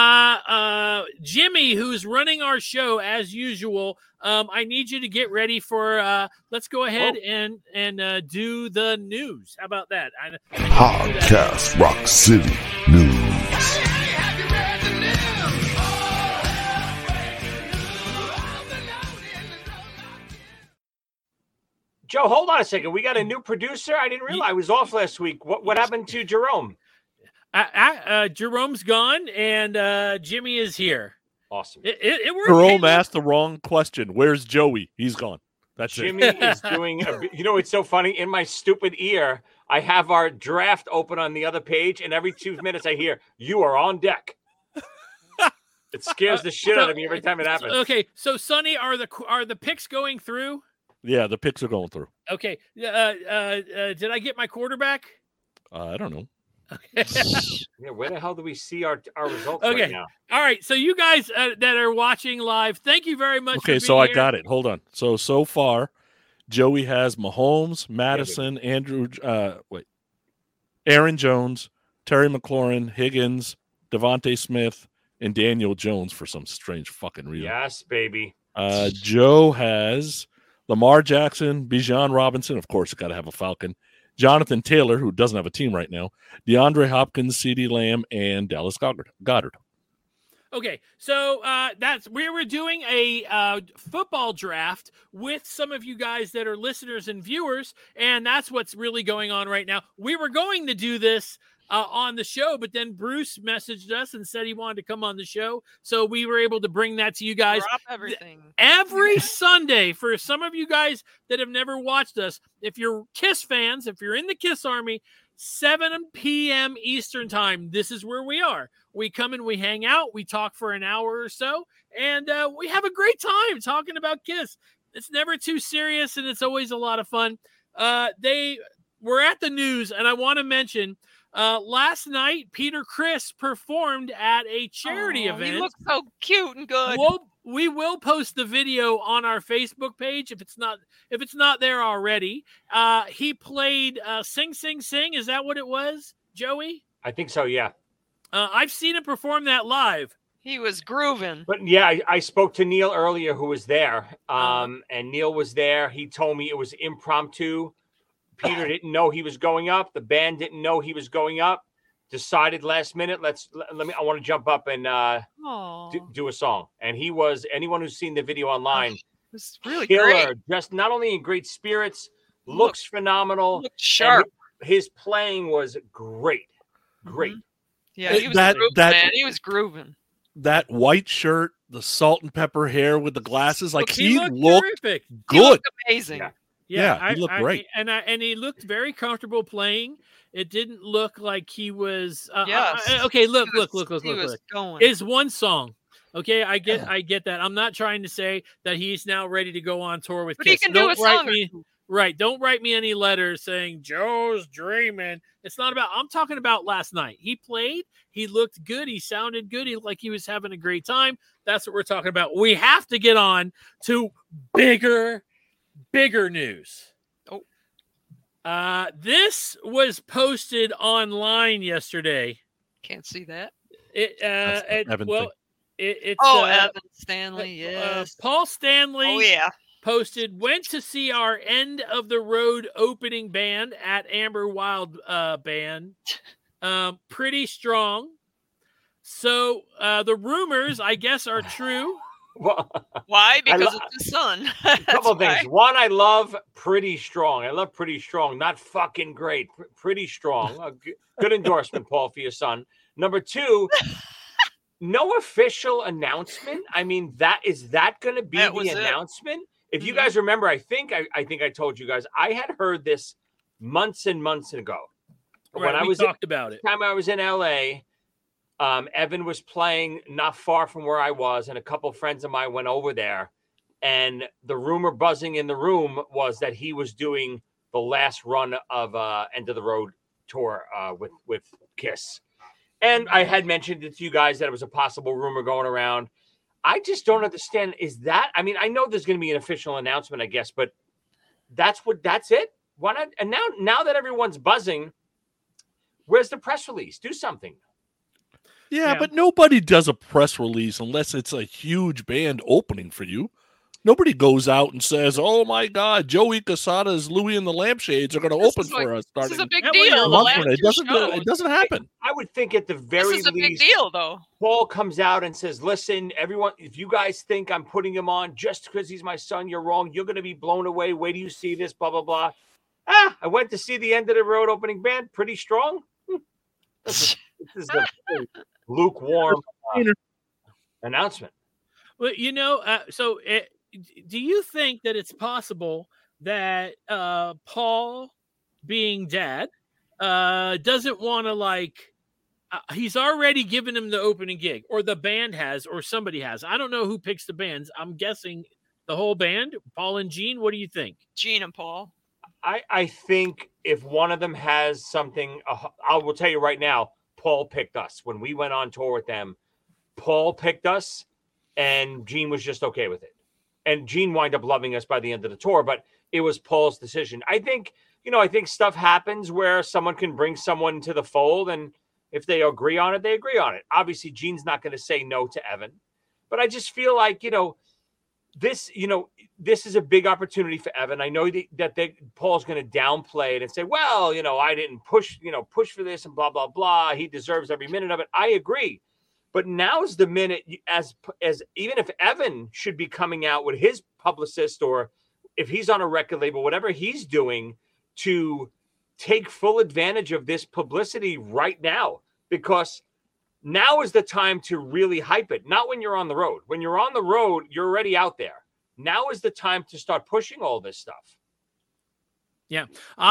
Jimmy, who's running our show as usual, I need you to get ready for. Let's go ahead and do the news. How about that? Podcast Rock City News. Joe, hold on a second. We got a new producer. I didn't realize I was off last week. What happened to Jerome? Jerome's gone, and Jimmy is here. Awesome. It worked. Jerome asked the wrong question. Where's Joey? He's gone. That's Jimmy is doing. It's so funny. In my stupid ear, I have our draft open on the other page, and every 2 minutes I hear, "You are on deck." It scares the shit out of me every time it happens. Okay, so Sonny, are the picks going through? Yeah, the picks are going through. Okay. Did I get my quarterback? I don't know. Okay. Yeah, where the hell do we see our results Okay. right now? All right. So you guys that are watching live, thank you very much. Okay, so I got it. Hold on. So far, Joey has Mahomes, Madison, Aaron Jones, Terry McLaurin, Higgins, Devontae Smith, and Daniel Jones for some strange fucking reason. Yes, baby. Joe has Lamar Jackson, Bijan Robinson, of course, you got to have a Falcon, Jonathan Taylor, who doesn't have a team right now, DeAndre Hopkins, CeeDee Lamb, and Dallas Goedert. Okay, so we were doing a football draft with some of you guys that are listeners and viewers, and that's what's really going on right now. We were going to do this on the show, but then Bruce messaged us and said he wanted to come on the show, so we were able to bring that to you guys. Drop everything. Every Sunday, for some of you guys that have never watched us, if you're Kiss fans, if you're in the Kiss Army, 7 p.m. Eastern time, this is where we are. We come and we hang out, we talk for an hour or so, and we have a great time talking about Kiss. It's never too serious, and it's always a lot of fun. They were at the news, and I want to mention last night, Peter Criss performed at a charity event. He looked so cute and good. We will post the video on our Facebook page if it's not there already. He played Sing Sing Sing. Is that what it was, Joey? I think so, yeah. I've seen him perform that live. He was grooving. But yeah, I spoke to Neil earlier, who was there. And Neil was there. He told me it was impromptu. Peter didn't know he was going up. The band didn't know he was going up. Decided last minute, I want to jump up and do a song. And he was, anyone who's seen the video online, it was really killer, great. Just not only in great spirits, looks phenomenal. Looked sharp. His playing was great. Great. Mm-hmm. Yeah, he was grooving, man. He was grooving. That white shirt, the salt and pepper hair with the glasses, like he looked terrific. Good. He looked amazing. Yeah, he looked great. And he looked very comfortable playing. It didn't look like he was. Yes. Okay, look. Going. It's one song. Okay, I get that. I'm not trying to say that he's now ready to go on tour with But Kiss. he can do a song. Don't write me any letters saying Joe's dreaming. It's not about. I'm talking about last night. He played. He looked good. He sounded good. He looked like he was having a great time. That's what we're talking about. We have to get on to bigger news. This was posted online yesterday. Can't see that. It's Evan Stanley. Yes, Paul Stanley. Oh yeah. Posted, went to see our end of the road opening band at Amber Wild band. Pretty strong. So the rumors, I guess, are true. Why? Because it's the sun. A couple of things. One, I love Pretty Strong. I love Pretty Strong. Not fucking great. Pretty Strong. Good endorsement, Paul, for your son. Number two, no official announcement. I mean, is that going to be the announcement? If you guys remember, I think I told you guys, I had heard this months and months ago. Right, when we talked about it. The time I was in LA, Evan was playing not far from where I was, and a couple of friends of mine went over there. And the rumor buzzing in the room was that he was doing the last run of End of the Road tour with Kiss. And I had mentioned it to you guys that it was a possible rumor going around. I just don't understand. I mean, I know there's going to be an official announcement, I guess, but that's it? Why not? And now that everyone's buzzing, where's the press release? Do something. Yeah, but nobody does a press release unless it's a huge band opening for you. Nobody goes out and says, "Oh my God, Joey Casada's Louie and the Lampshades are going to open for us." This is a big deal. It doesn't happen. I would think at the very least, this is a big deal, though. Paul comes out and says, "Listen, everyone, if you guys think I'm putting him on just because he's my son, you're wrong. You're going to be blown away. Wait till you see this, blah, blah, blah." I went to see the End of the Road opening band. Pretty Strong. This is a lukewarm announcement. Well, do you think that it's possible that Paul, being dad, doesn't want to he's already given him the opening gig, or the band has, or somebody has. I don't know who picks the bands. I'm guessing the whole band, Paul and Gene. What do you think? Gene and Paul. I think if one of them has something, I will tell you right now, Paul picked us. When we went on tour with them, Paul picked us, and Gene was just okay with it. And Gene wound up loving us by the end of the tour, but it was Paul's decision. I think stuff happens where someone can bring someone to the fold, and if they agree on it, they agree on it. Obviously, Gene's not going to say no to Evan, but I just feel like, this is a big opportunity for Evan. I know that Paul's going to downplay it and say, well, I didn't push for this and blah, blah, blah. He deserves every minute of it. I agree. But now's the minute, as even if Evan should be coming out with his publicist, or if he's on a record label, whatever he's doing, to take full advantage of this publicity right now, because now is the time to really hype it. Not when you're on the road. When you're on the road, you're already out there. Now is the time to start pushing all this stuff. Yeah.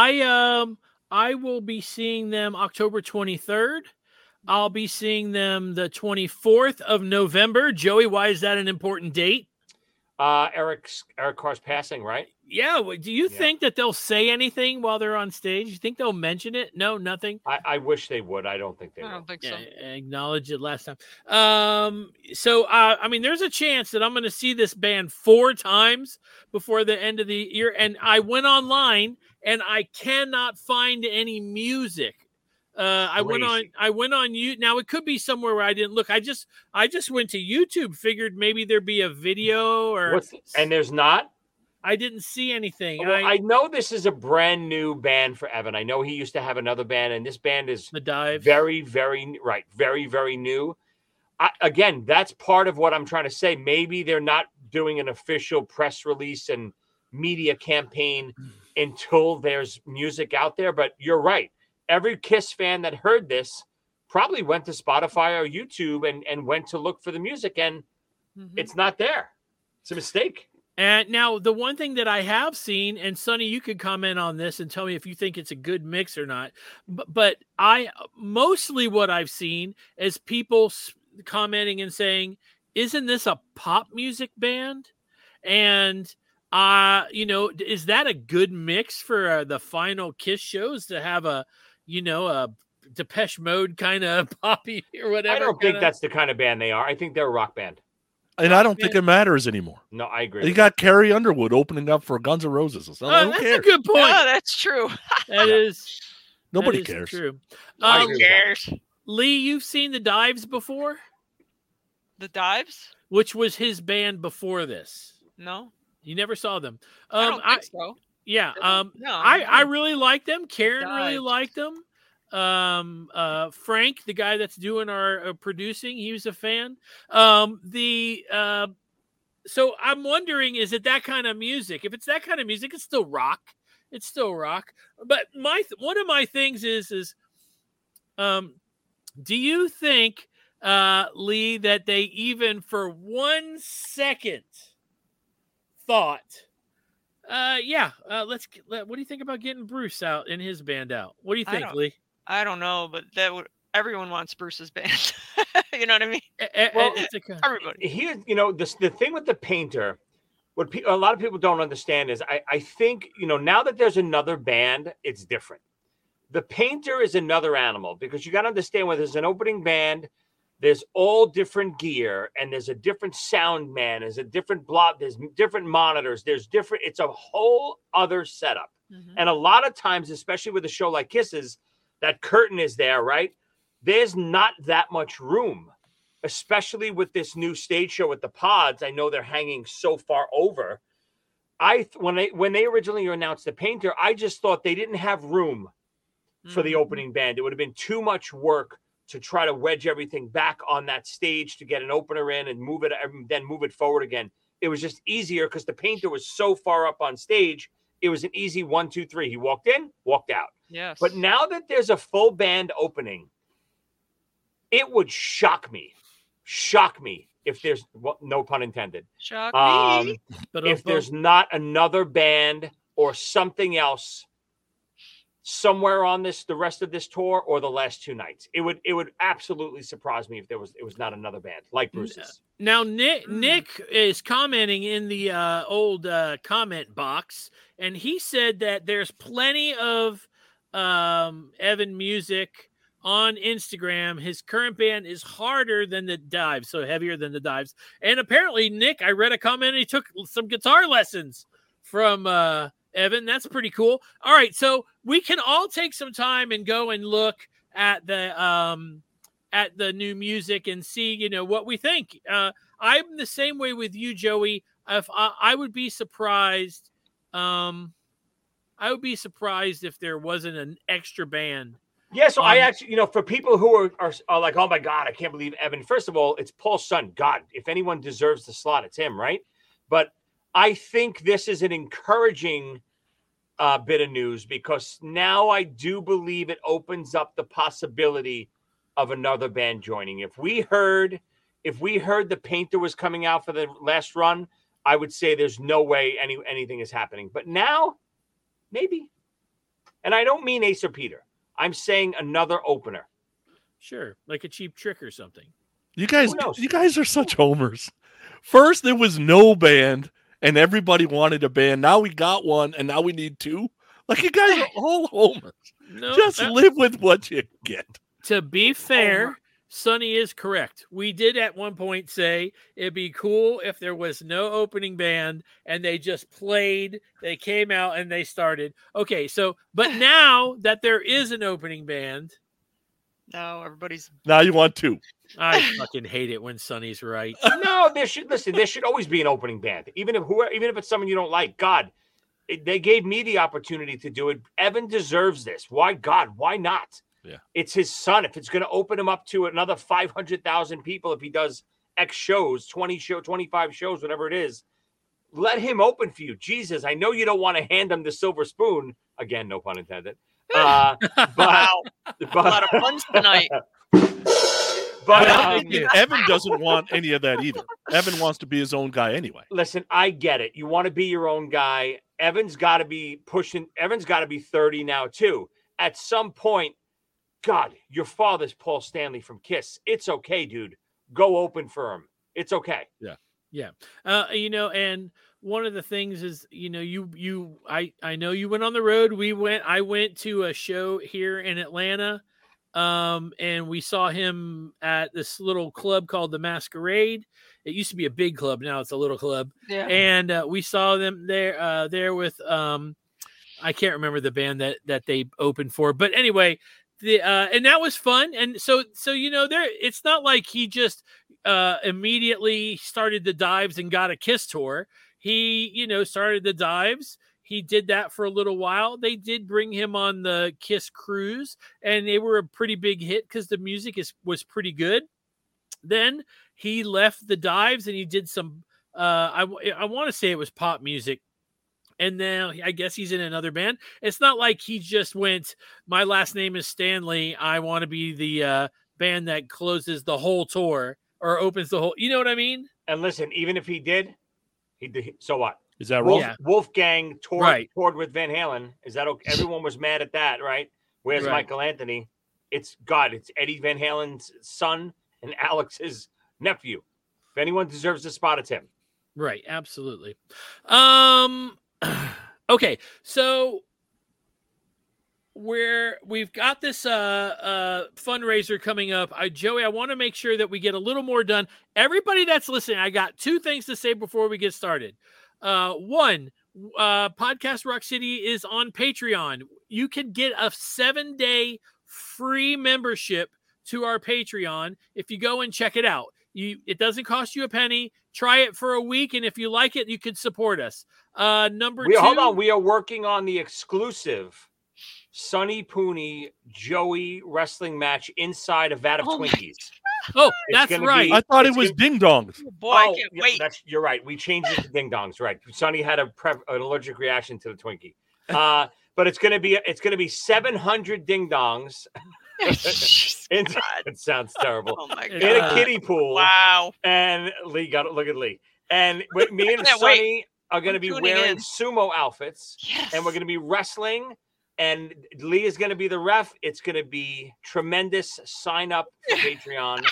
I will be seeing them October 23rd. I'll be seeing them the 24th of November. Joey, why is that an important date? Eric Carr's passing, right? Yeah. Do you think that they'll say anything while they're on stage? You think they'll mention it? No, nothing. I wish they would. I don't think they will. I don't think so. Acknowledge it last time. So there's a chance that I'm going to see this band 4 times before the end of the year. And I went online and I cannot find any music. I went on you. Now it could be somewhere where I didn't look. I just went to YouTube, figured maybe there'd be a video and there's not. I didn't see anything. Well, I know this is a brand new band for Evan. I know he used to have another band, and this band is The Dive. Very, very right. Very, very new. Again, that's part of what I'm trying to say. Maybe they're not doing an official press release and media campaign until there's music out there. But you're right. Every Kiss fan that heard this probably went to Spotify or YouTube and went to look for the music, and it's not there. It's a mistake. And now the one thing that I have seen, and Sonny, you could comment on this and tell me if you think it's a good mix or not. But mostly what I've seen is people commenting and saying, "Isn't this a pop music band?" And is that a good mix for the final Kiss shows to have a Depeche Mode kind of poppy or whatever? I don't think that's the kind of band they are. I think they're a rock band. And I don't think it matters anymore. No, I agree. You got Carrie Underwood opening up for Guns N' Roses. So that's a good point. Oh, that's true. That is. Nobody cares. True. Nobody cares. Lee, you've seen the Dives before? The Dives? Which was his band before this. No. You never saw them. I don't think so. Yeah. No, I really like them. Karen really liked them. Frank, the guy that's doing our producing, he was a fan. So I'm wondering, is it that kind of music? If it's that kind of music, it's still rock. It's still rock. But one of my things is, do you think, Lee, that they even for 1 second thought, what do you think about getting Bruce out and his band out? What do you think, Lee? I don't know, but everyone wants Bruce's band. You know what I mean? Well, everybody. Here, the thing with the Painter, what a lot of people don't understand is I think, now that there's another band, it's different. The Painter is another animal, because you got to understand, when there's an opening band, there's all different gear, and there's a different sound man, there's a different block, there's different monitors, it's a whole other setup. Mm-hmm. And a lot of times, especially with a show like Kisses, that curtain is there, right? There's not that much room, especially with this new stage show with the pods. I know they're hanging so far over. When they originally announced the Painter, I just thought they didn't have room for the opening band. It would have been too much work to try to wedge everything back on that stage to get an opener in and move it, and then move it forward again. It was just easier because the Painter was so far up on stage. It was an easy 1, 2, 3. He walked in, walked out. Yes. But now that there's a full band opening, it would shock me if there's, no pun intended. Shock me. If there's not another band or something else somewhere on the rest of this tour, or the last 2 nights. It would absolutely surprise me if it was not another band like Bruce's. Now Nick is commenting in the old comment box, and he said that there's plenty of Evan music on Instagram. His current band is harder than the Dives, so heavier than the Dives. And apparently, Nick, I read a comment, he took some guitar lessons from Evan. That's pretty cool. All right, so we can all take some time and go and look at the new music and see, what we think. I'm the same way with you, Joey. If I would be surprised, if there wasn't an extra band. Yeah, so I actually, for people who are like, oh my God, I can't believe Evan. First of all, it's Paul's son. God, if anyone deserves the slot, it's him, right? But I think this is an encouraging bit of news, because now I do believe it opens up the possibility of another band joining. If we heard the Painter was coming out for the last run, I would say there's no way anything is happening. But now, maybe. And I don't mean Ace or Peter. I'm saying another opener. Sure, like a Cheap Trick or something. You guys are such homers. First, there was no band, and everybody wanted a band. Now we got one, and now we need 2. Like, you guys are all homers. No, just live with what you get. To be fair, Sonny is correct. We did at one point say it'd be cool if there was no opening band and they just played, they came out and they started. Okay, so, but now that there is an opening band. No, everybody's. Now you want 2. I fucking hate it when Sonny's right. No, there should always be an opening band. Even if it's someone you don't like. God, they gave me the opportunity to do it. Evan deserves this. Why not? Yeah, it's his son. If it's going to open him up to another 500,000 people, if he does X shows, 25 shows, whatever it is, let him open for you. Jesus, I know you don't want to hand him the silver spoon. Again, no pun intended. Wow. A lot of puns tonight. But Evan doesn't want any of that either. Evan wants to be his own guy anyway. Listen, I get it. You want to be your own guy. Evan's got to be pushing. Evan's got to be 30 now, too. At some point, God, your father's Paul Stanley from Kiss. It's okay, dude. Go open for him. It's okay. Yeah. And one of the things is, I know you went on the road. I went to a show here in Atlanta, and we saw him at this little club called the Masquerade. It used to be a big club. Now it's a little club. Yeah. And we saw them there with, I can't remember the band that they opened for, but anyway, and that was fun. And so it's not like he just immediately started the Dives and got a Kiss tour. He, started the Dives. He did that for a little while. They did bring him on the Kiss cruise, and they were a pretty big hit because the music was pretty good. Then he left the Dives and he did some, I want to say it was pop music. And now I guess he's in another band. It's not like he just went, my last name is Stanley. I want to be the band that closes the whole tour or opens the whole, you know what I mean? And listen, even if he did, so what? Is that right? Yeah. Wolfgang toured with Van Halen. Is that okay? Everyone was mad at that, right? Where's Michael Anthony? It's Eddie Van Halen's son and Alex's nephew. If anyone deserves the spot, it's him. Right. Absolutely. Okay, so we've got this fundraiser coming up. Joey, I want to make sure that we get a little more done. Everybody that's listening, I got 2 things to say before we get started. One, Podcast Rock City is on Patreon. You can get a 7-day free membership to our Patreon if you go and check it out. It doesn't cost you a penny. Try it for a week, and if you like it, you can support us. Number 2. Hold on. We are working on the exclusive Sonny Pooney Joey wrestling match inside a vat of Twinkies. Oh, that's right. I thought it was Ding Dongs. Boy, I can't wait. You're right. We changed it to Ding Dongs. Right. Sonny had an allergic reaction to the Twinkie. But it's gonna be 700 Ding Dongs. It sounds terrible. Oh my God. In a kiddie pool. Wow. And Lee look at Lee. And me and Sonny are going to be wearing sumo outfits. Yes. And we're going to be wrestling and Lee is going to be the ref. It's going to be tremendous. Sign up for Patreon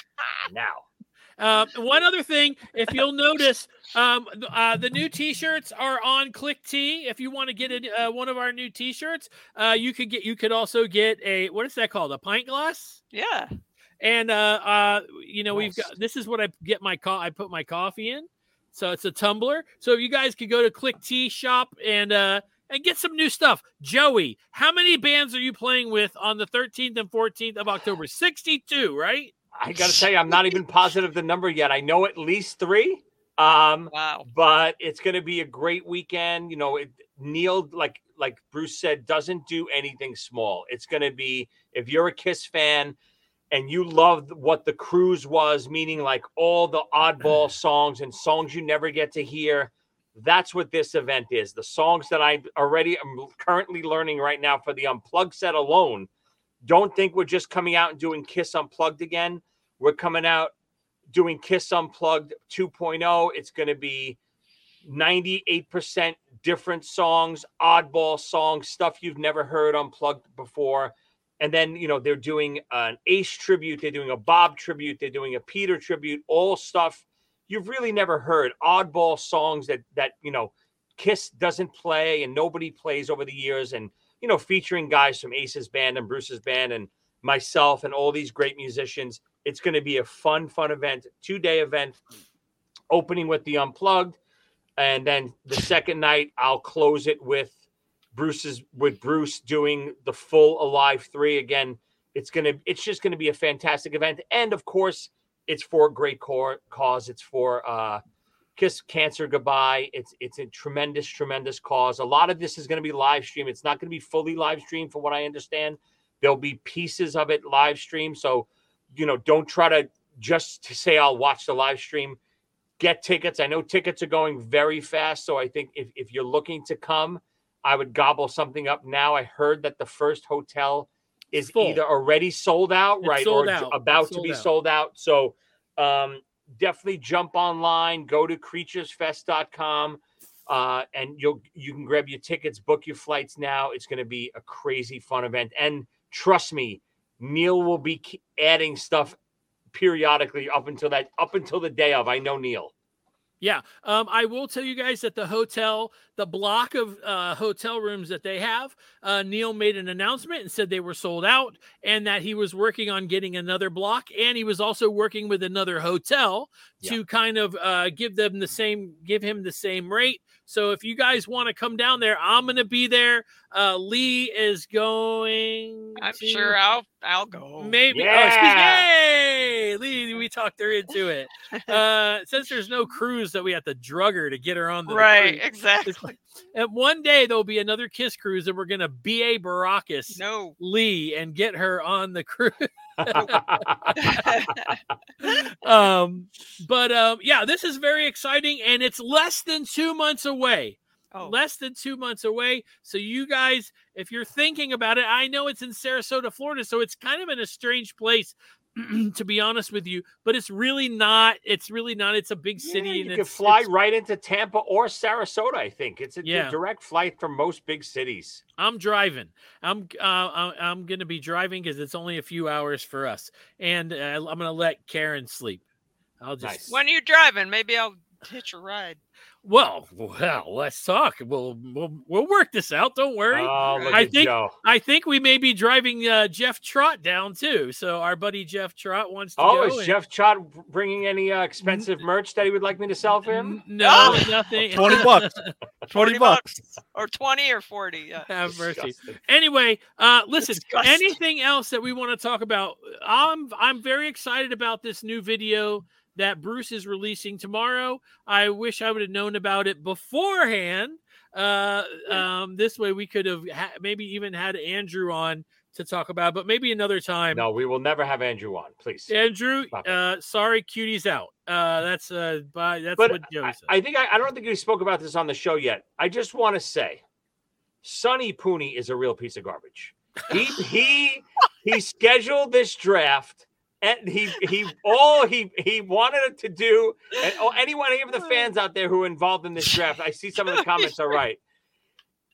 now. One other thing, if you'll notice, the new T-shirts are on Click T. If you want to get one of our new T-shirts, you could also get what is that called? A pint glass? Yeah. And nice. We've got, this is what I get I put my coffee in. So it's a tumbler. So you guys could go to Click T shop and get some new stuff. Joey, how many bands are you playing with on the 13th and 14th of October? 62, right? I got to tell you, I'm not even positive the number yet. I know at least 3. Wow. But it's going to be a great weekend. Neil, like Bruce said, doesn't do anything small. It's going to be, if you're a Kiss fan and you loved what the cruise was, meaning like all the oddball songs and songs you never get to hear, that's what this event is. The songs that I'm currently learning right now for the Unplugged set alone. Don't think we're just coming out and doing Kiss Unplugged again. We're coming out doing Kiss Unplugged 2.0. It's going to be 98% different songs, oddball songs, stuff you've never heard unplugged before. And then, they're doing an Ace tribute. They're doing a Bob tribute. They're doing a Peter tribute, all stuff you've really never heard. Oddball songs that Kiss doesn't play and nobody plays over the years. And, featuring guys from Ace's band and Bruce's band and myself and all these great musicians. It's going to be a fun event, 2-day event, opening with the Unplugged. And then the second night, I'll close it with Bruce doing the full Alive 3. Again, it's just going to be a fantastic event. And of course, it's for a great cause. It's for Kiss Cancer Goodbye. It's a tremendous, tremendous cause. A lot of this is going to be live streamed. It's not going to be fully live streamed from what I understand. There'll be pieces of it live streamed. So, don't try to just say I'll watch the live stream. Get tickets. I know tickets are going very fast. So I think if you're looking to come, I would gobble something up now. I heard that the first hotel is either already sold out, right, or about to be sold out. So definitely jump online, go to creaturesfest.com, and you can grab your tickets, book your flights now. It's going to be a crazy fun event. And trust me, Neil will be adding stuff periodically up until the day of. I know Neil. Yeah. I will tell you guys that the block of hotel rooms that they have, Neil made an announcement and said they were sold out and that he was working on getting another block. And he was also working with another hotel to kind of give him the same rate. So if you guys want to come down there, I'm going to be there. Lee is going. I'm sure I'll go. Maybe. Yay! Lee, we talked her into it. Since there's no cruise that we have to drug her to get her on the right, cruise. Exactly. And one day there'll be another Kiss cruise, and we're gonna B.A. Baracus Lee and get her on the cruise. Yeah, this is very exciting, and it's less than 2 months away. Less than 2 months away. So you guys, if you're thinking about it, I know it's in Sarasota, Florida, so it's kind of in a strange place, to be honest with you, but it's really not. It's a big city. You can fly right into Tampa or Sarasota. I think it's a direct flight from most big cities. I'm driving. I'm going to be driving because it's only a few hours for us, and I'm going to let Karen sleep. I'll just when you're driving, maybe I'll hitch a ride. Well, let's talk. We'll work this out. Don't worry. I think we may be driving Jeff Trott down too. So our buddy Jeff Trott wants to go. Is Jeff Trott bringing any expensive merch that he would like me to sell for him? No, nothing. $20. $20 or 20 or 40. Yeah. Have mercy. Anyway, listen. Disgusting. Anything else that we want to talk about? I'm very excited about this new video that Bruce is releasing tomorrow. I wish I would have known about it beforehand. This way we could have maybe even had Andrew on to talk about, but maybe another time. No, we will never have Andrew on, please. Andrew, sorry, Cutie's out. That's what Joe said. I don't think we spoke about this on the show yet. I just want to say, Sonny Pooney is a real piece of garbage. He scheduled this draft. And he wanted it to do, and any of the fans out there who are involved in this draft, I see some of the comments are right.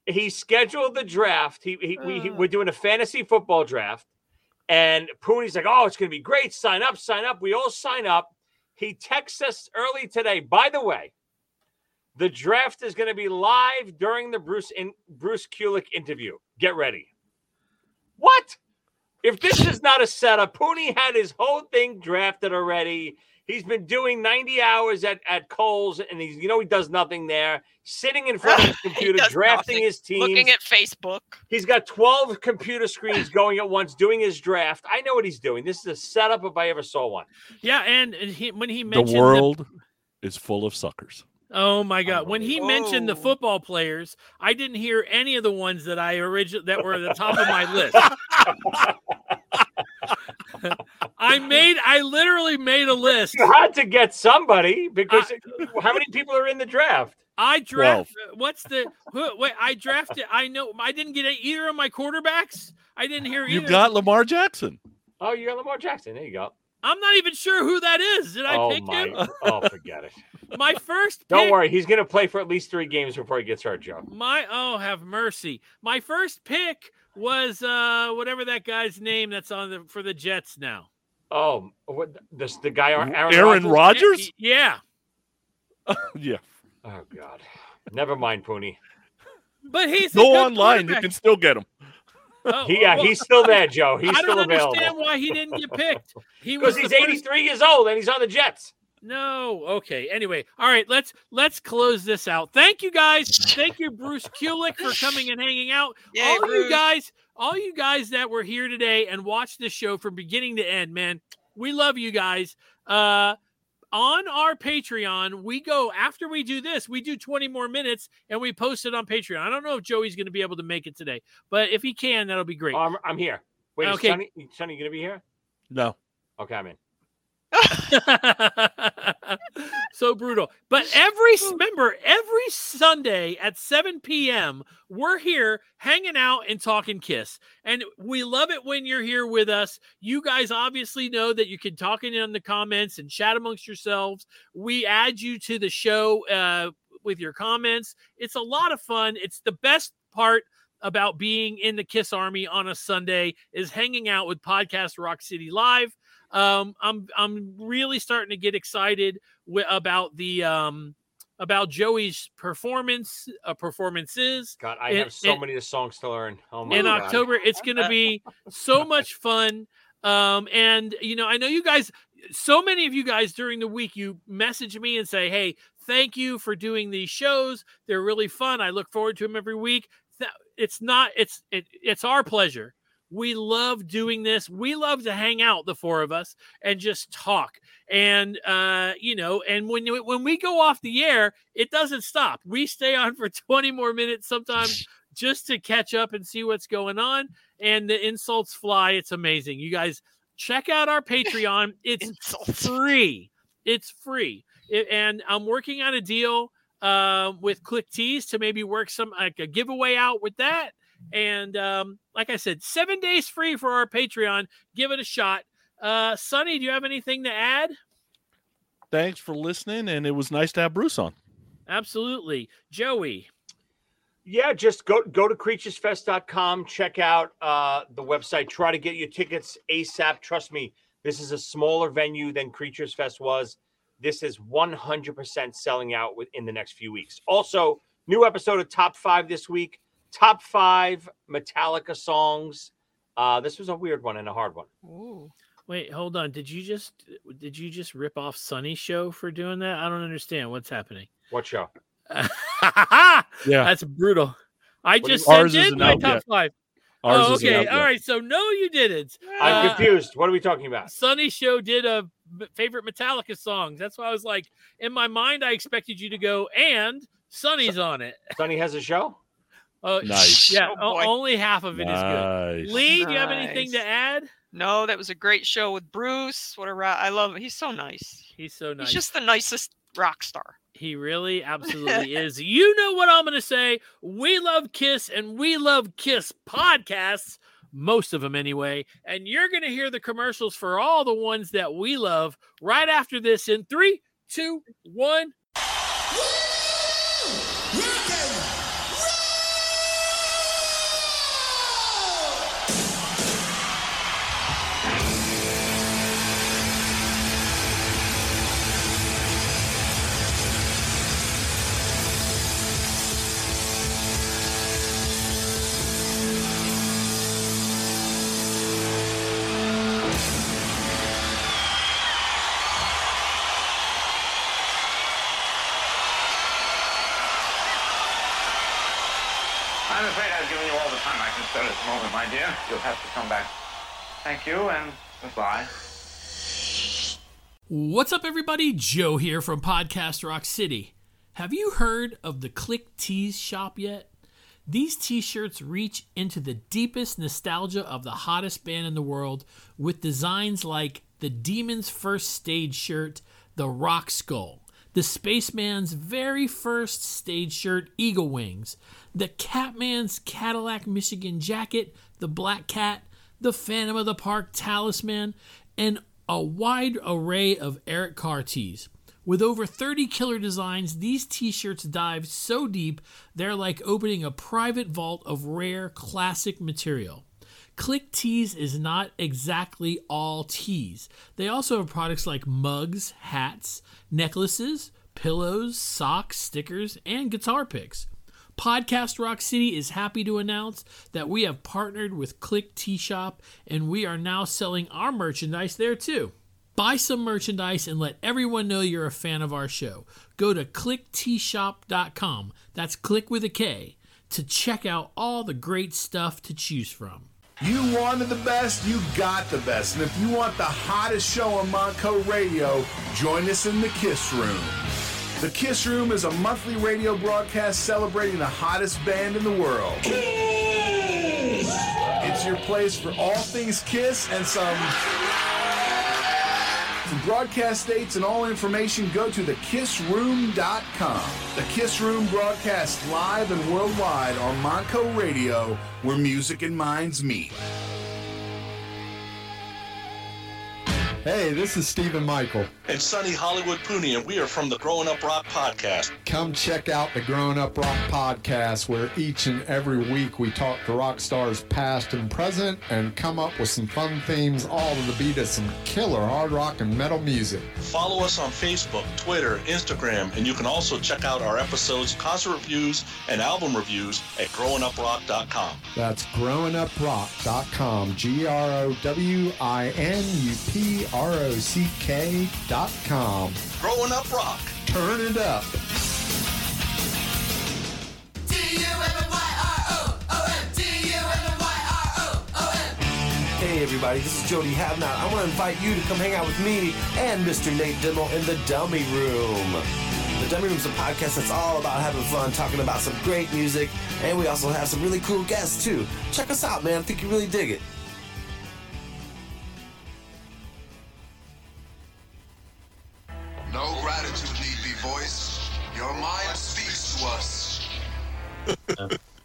he scheduled the draft. We're doing a fantasy football draft. And Pooney's like, oh, it's going to be great. Sign up. We all sign up. He texts us early today. By the way, the draft is going to be live during the Bruce Kulick interview. Get ready. What? If this is not a setup, Pooney had his whole thing drafted already. He's been doing 90 hours at Kohl's, and he does nothing there. Sitting in front of his computer, drafting his team. Looking at Facebook. He's got 12 computer screens going at once, doing his draft. I know what he's doing. This is a setup if I ever saw one. Yeah, and when he mentioned the world is full of suckers. Oh my God! When he mentioned the football players, I didn't hear any of the ones that that were at the top of my list. I literally made a list. You had to get somebody because how many people are in the draft? I drafted. I drafted. I know I didn't get either of my quarterbacks. I didn't hear either. You got Lamar Jackson. Oh, you got Lamar Jackson. There you go. I'm not even sure who that is. Did I pick him? Oh, forget it. My first pick, Don't worry. He's going to play for at least 3 games before he gets hurt, Joe. Have mercy. My first pick was whatever that guy's name that's on for the Jets now. Oh, the guy Aaron Rodgers? Yeah. Yeah. Oh God. Never mind, Pooney. But he's go online. You can still get him. He's still there, Joe. He's still available. I don't understand why he didn't get picked. Because he's 83 years old and he's on the Jets. No. Okay. Anyway. All right. Let's close this out. Thank you guys. Thank you, Bruce Kulick, for coming and hanging out. Yay, all you guys that were here today and watched the show from beginning to end, man, we love you guys. On our Patreon, we go after we do this, we do 20 more minutes and we post it on Patreon. I don't know if Joey's going to be able to make it today, but if he can, that'll be great. I'm here. Wait, okay. Sonny going to be here? No. Okay, I'm in. So brutal. But every Sunday at 7 p.m., we're here hanging out and talking Kiss. And we love it when you're here with us. You guys obviously know that you can talk in the comments and chat amongst yourselves. We add you to the show with your comments. It's a lot of fun. It's the best part about being in the Kiss Army on a Sunday is hanging out with Podcast Rock City Live. I'm really starting to get excited about about Joey's performances. God, I have so many songs to learn. Oh my God. In October, it's going to be so much fun. And I know you guys. So many of you guys during the week, you message me and say, "Hey, thank you for doing these shows. They're really fun. I look forward to them every week." It's our pleasure. We love doing this. We love to hang out, the 4 of us, and just talk. And, and when we go off the air, it doesn't stop. We stay on for 20 more minutes sometimes just to catch up and see what's going on. And the insults fly. It's amazing. You guys check out our Patreon. It's free. It's free. And I'm working on a deal with Click Tees to maybe work a giveaway out with that. And like I said, 7 days free for our Patreon. Give it a shot. Sonny, do you have anything to add? Thanks for listening, and it was nice to have Bruce on. Absolutely. Joey. Yeah, just go to creaturesfest.com. Check out the website. Try to get your tickets ASAP. Trust me, this is a smaller venue than Creatures Fest was. This is 100% selling out within the next few weeks. Also, new episode of Top 5 this week. Top 5 Metallica songs. This was a weird one and a hard one. Ooh. Wait, hold on. Did you just rip off Sonny's show for doing that? I don't understand what's happening. What show? Yeah, that's brutal. I just sent in my top 5. Oh, okay. All right. So no, you didn't. I'm confused. What are we talking about? Sonny's show did a favorite Metallica songs. That's why I was like, in my mind, I expected you to go, and Sonny's on it. Sonny has a show? Oh, nice. Yeah, only half of it is good. Lee, do you have anything to add? No, that was a great show with Bruce. What a I love it. He's so nice. He's so nice. He's just the nicest rock star. He really absolutely is. You know what I'm going to say. We love Kiss, and we love Kiss podcasts, most of them anyway. And you're going to hear the commercials for all the ones that we love right after this in 3, 2, 1. So at this moment, my dear, you'll have to come back. Thank you, and goodbye. What's up, everybody? Joe here from Podcast Rock City. Have you heard of the Click Tees shop yet? These t-shirts reach into the deepest nostalgia of the hottest band in the world with designs like the Demon's First Stage shirt, the Rock Skull, the Spaceman's very first stage shirt, Eagle Wings, the Catman's Cadillac Michigan jacket, the Black Cat, the Phantom of the Park Talisman, and a wide array of Eric Carr tees. With over 30 killer designs, these t-shirts dive so deep, they're like opening a private vault of rare, classic material. Click Tees is not exactly all tees. They also have products like mugs, hats, necklaces, pillows, socks, stickers, and guitar picks. Podcast Rock City is happy to announce that we have partnered with Click Tee Shop, and we are now selling our merchandise there too. Buy some merchandise and let everyone know you're a fan of our show. Go to clickteeshop.com, that's click with a K, to check out all the great stuff to choose from. You wanted the best, you got the best. And if you want the hottest show on Montco Radio, join us in the Kiss Room. The Kiss Room is a monthly radio broadcast celebrating the hottest band in the world. Kiss! It's your place for all things Kiss and some... For broadcast dates and all information, go to thekissroom.com. The Kiss Room broadcasts live and worldwide on Montco Radio, where music and minds meet. Hey, this is Stephen Michael. And Sonny Hollywood Pooney, and we are from the Growing Up Rock Podcast. Come check out the Growing Up Rock Podcast, where each and every week we talk to rock stars past and present and come up with some fun themes, all to the beat of some killer hard rock and metal music. Follow us on Facebook, Twitter, Instagram, and you can also check out our episodes, concert reviews, and album reviews at growinguprock.com. That's growinguprock.com, growinguprock.com. Growing Up Rock. Turn it up. Hey everybody, this is Jody Havnot. I want to invite you to come hang out with me and Mr. Nate Dimmel in the Dummy Room. The Dummy Room is a podcast that's all about having fun, talking about some great music, and we also have some really cool guests too. Check us out, man. I think you really dig it. No gratitude need be voiced. Your mind speaks to us.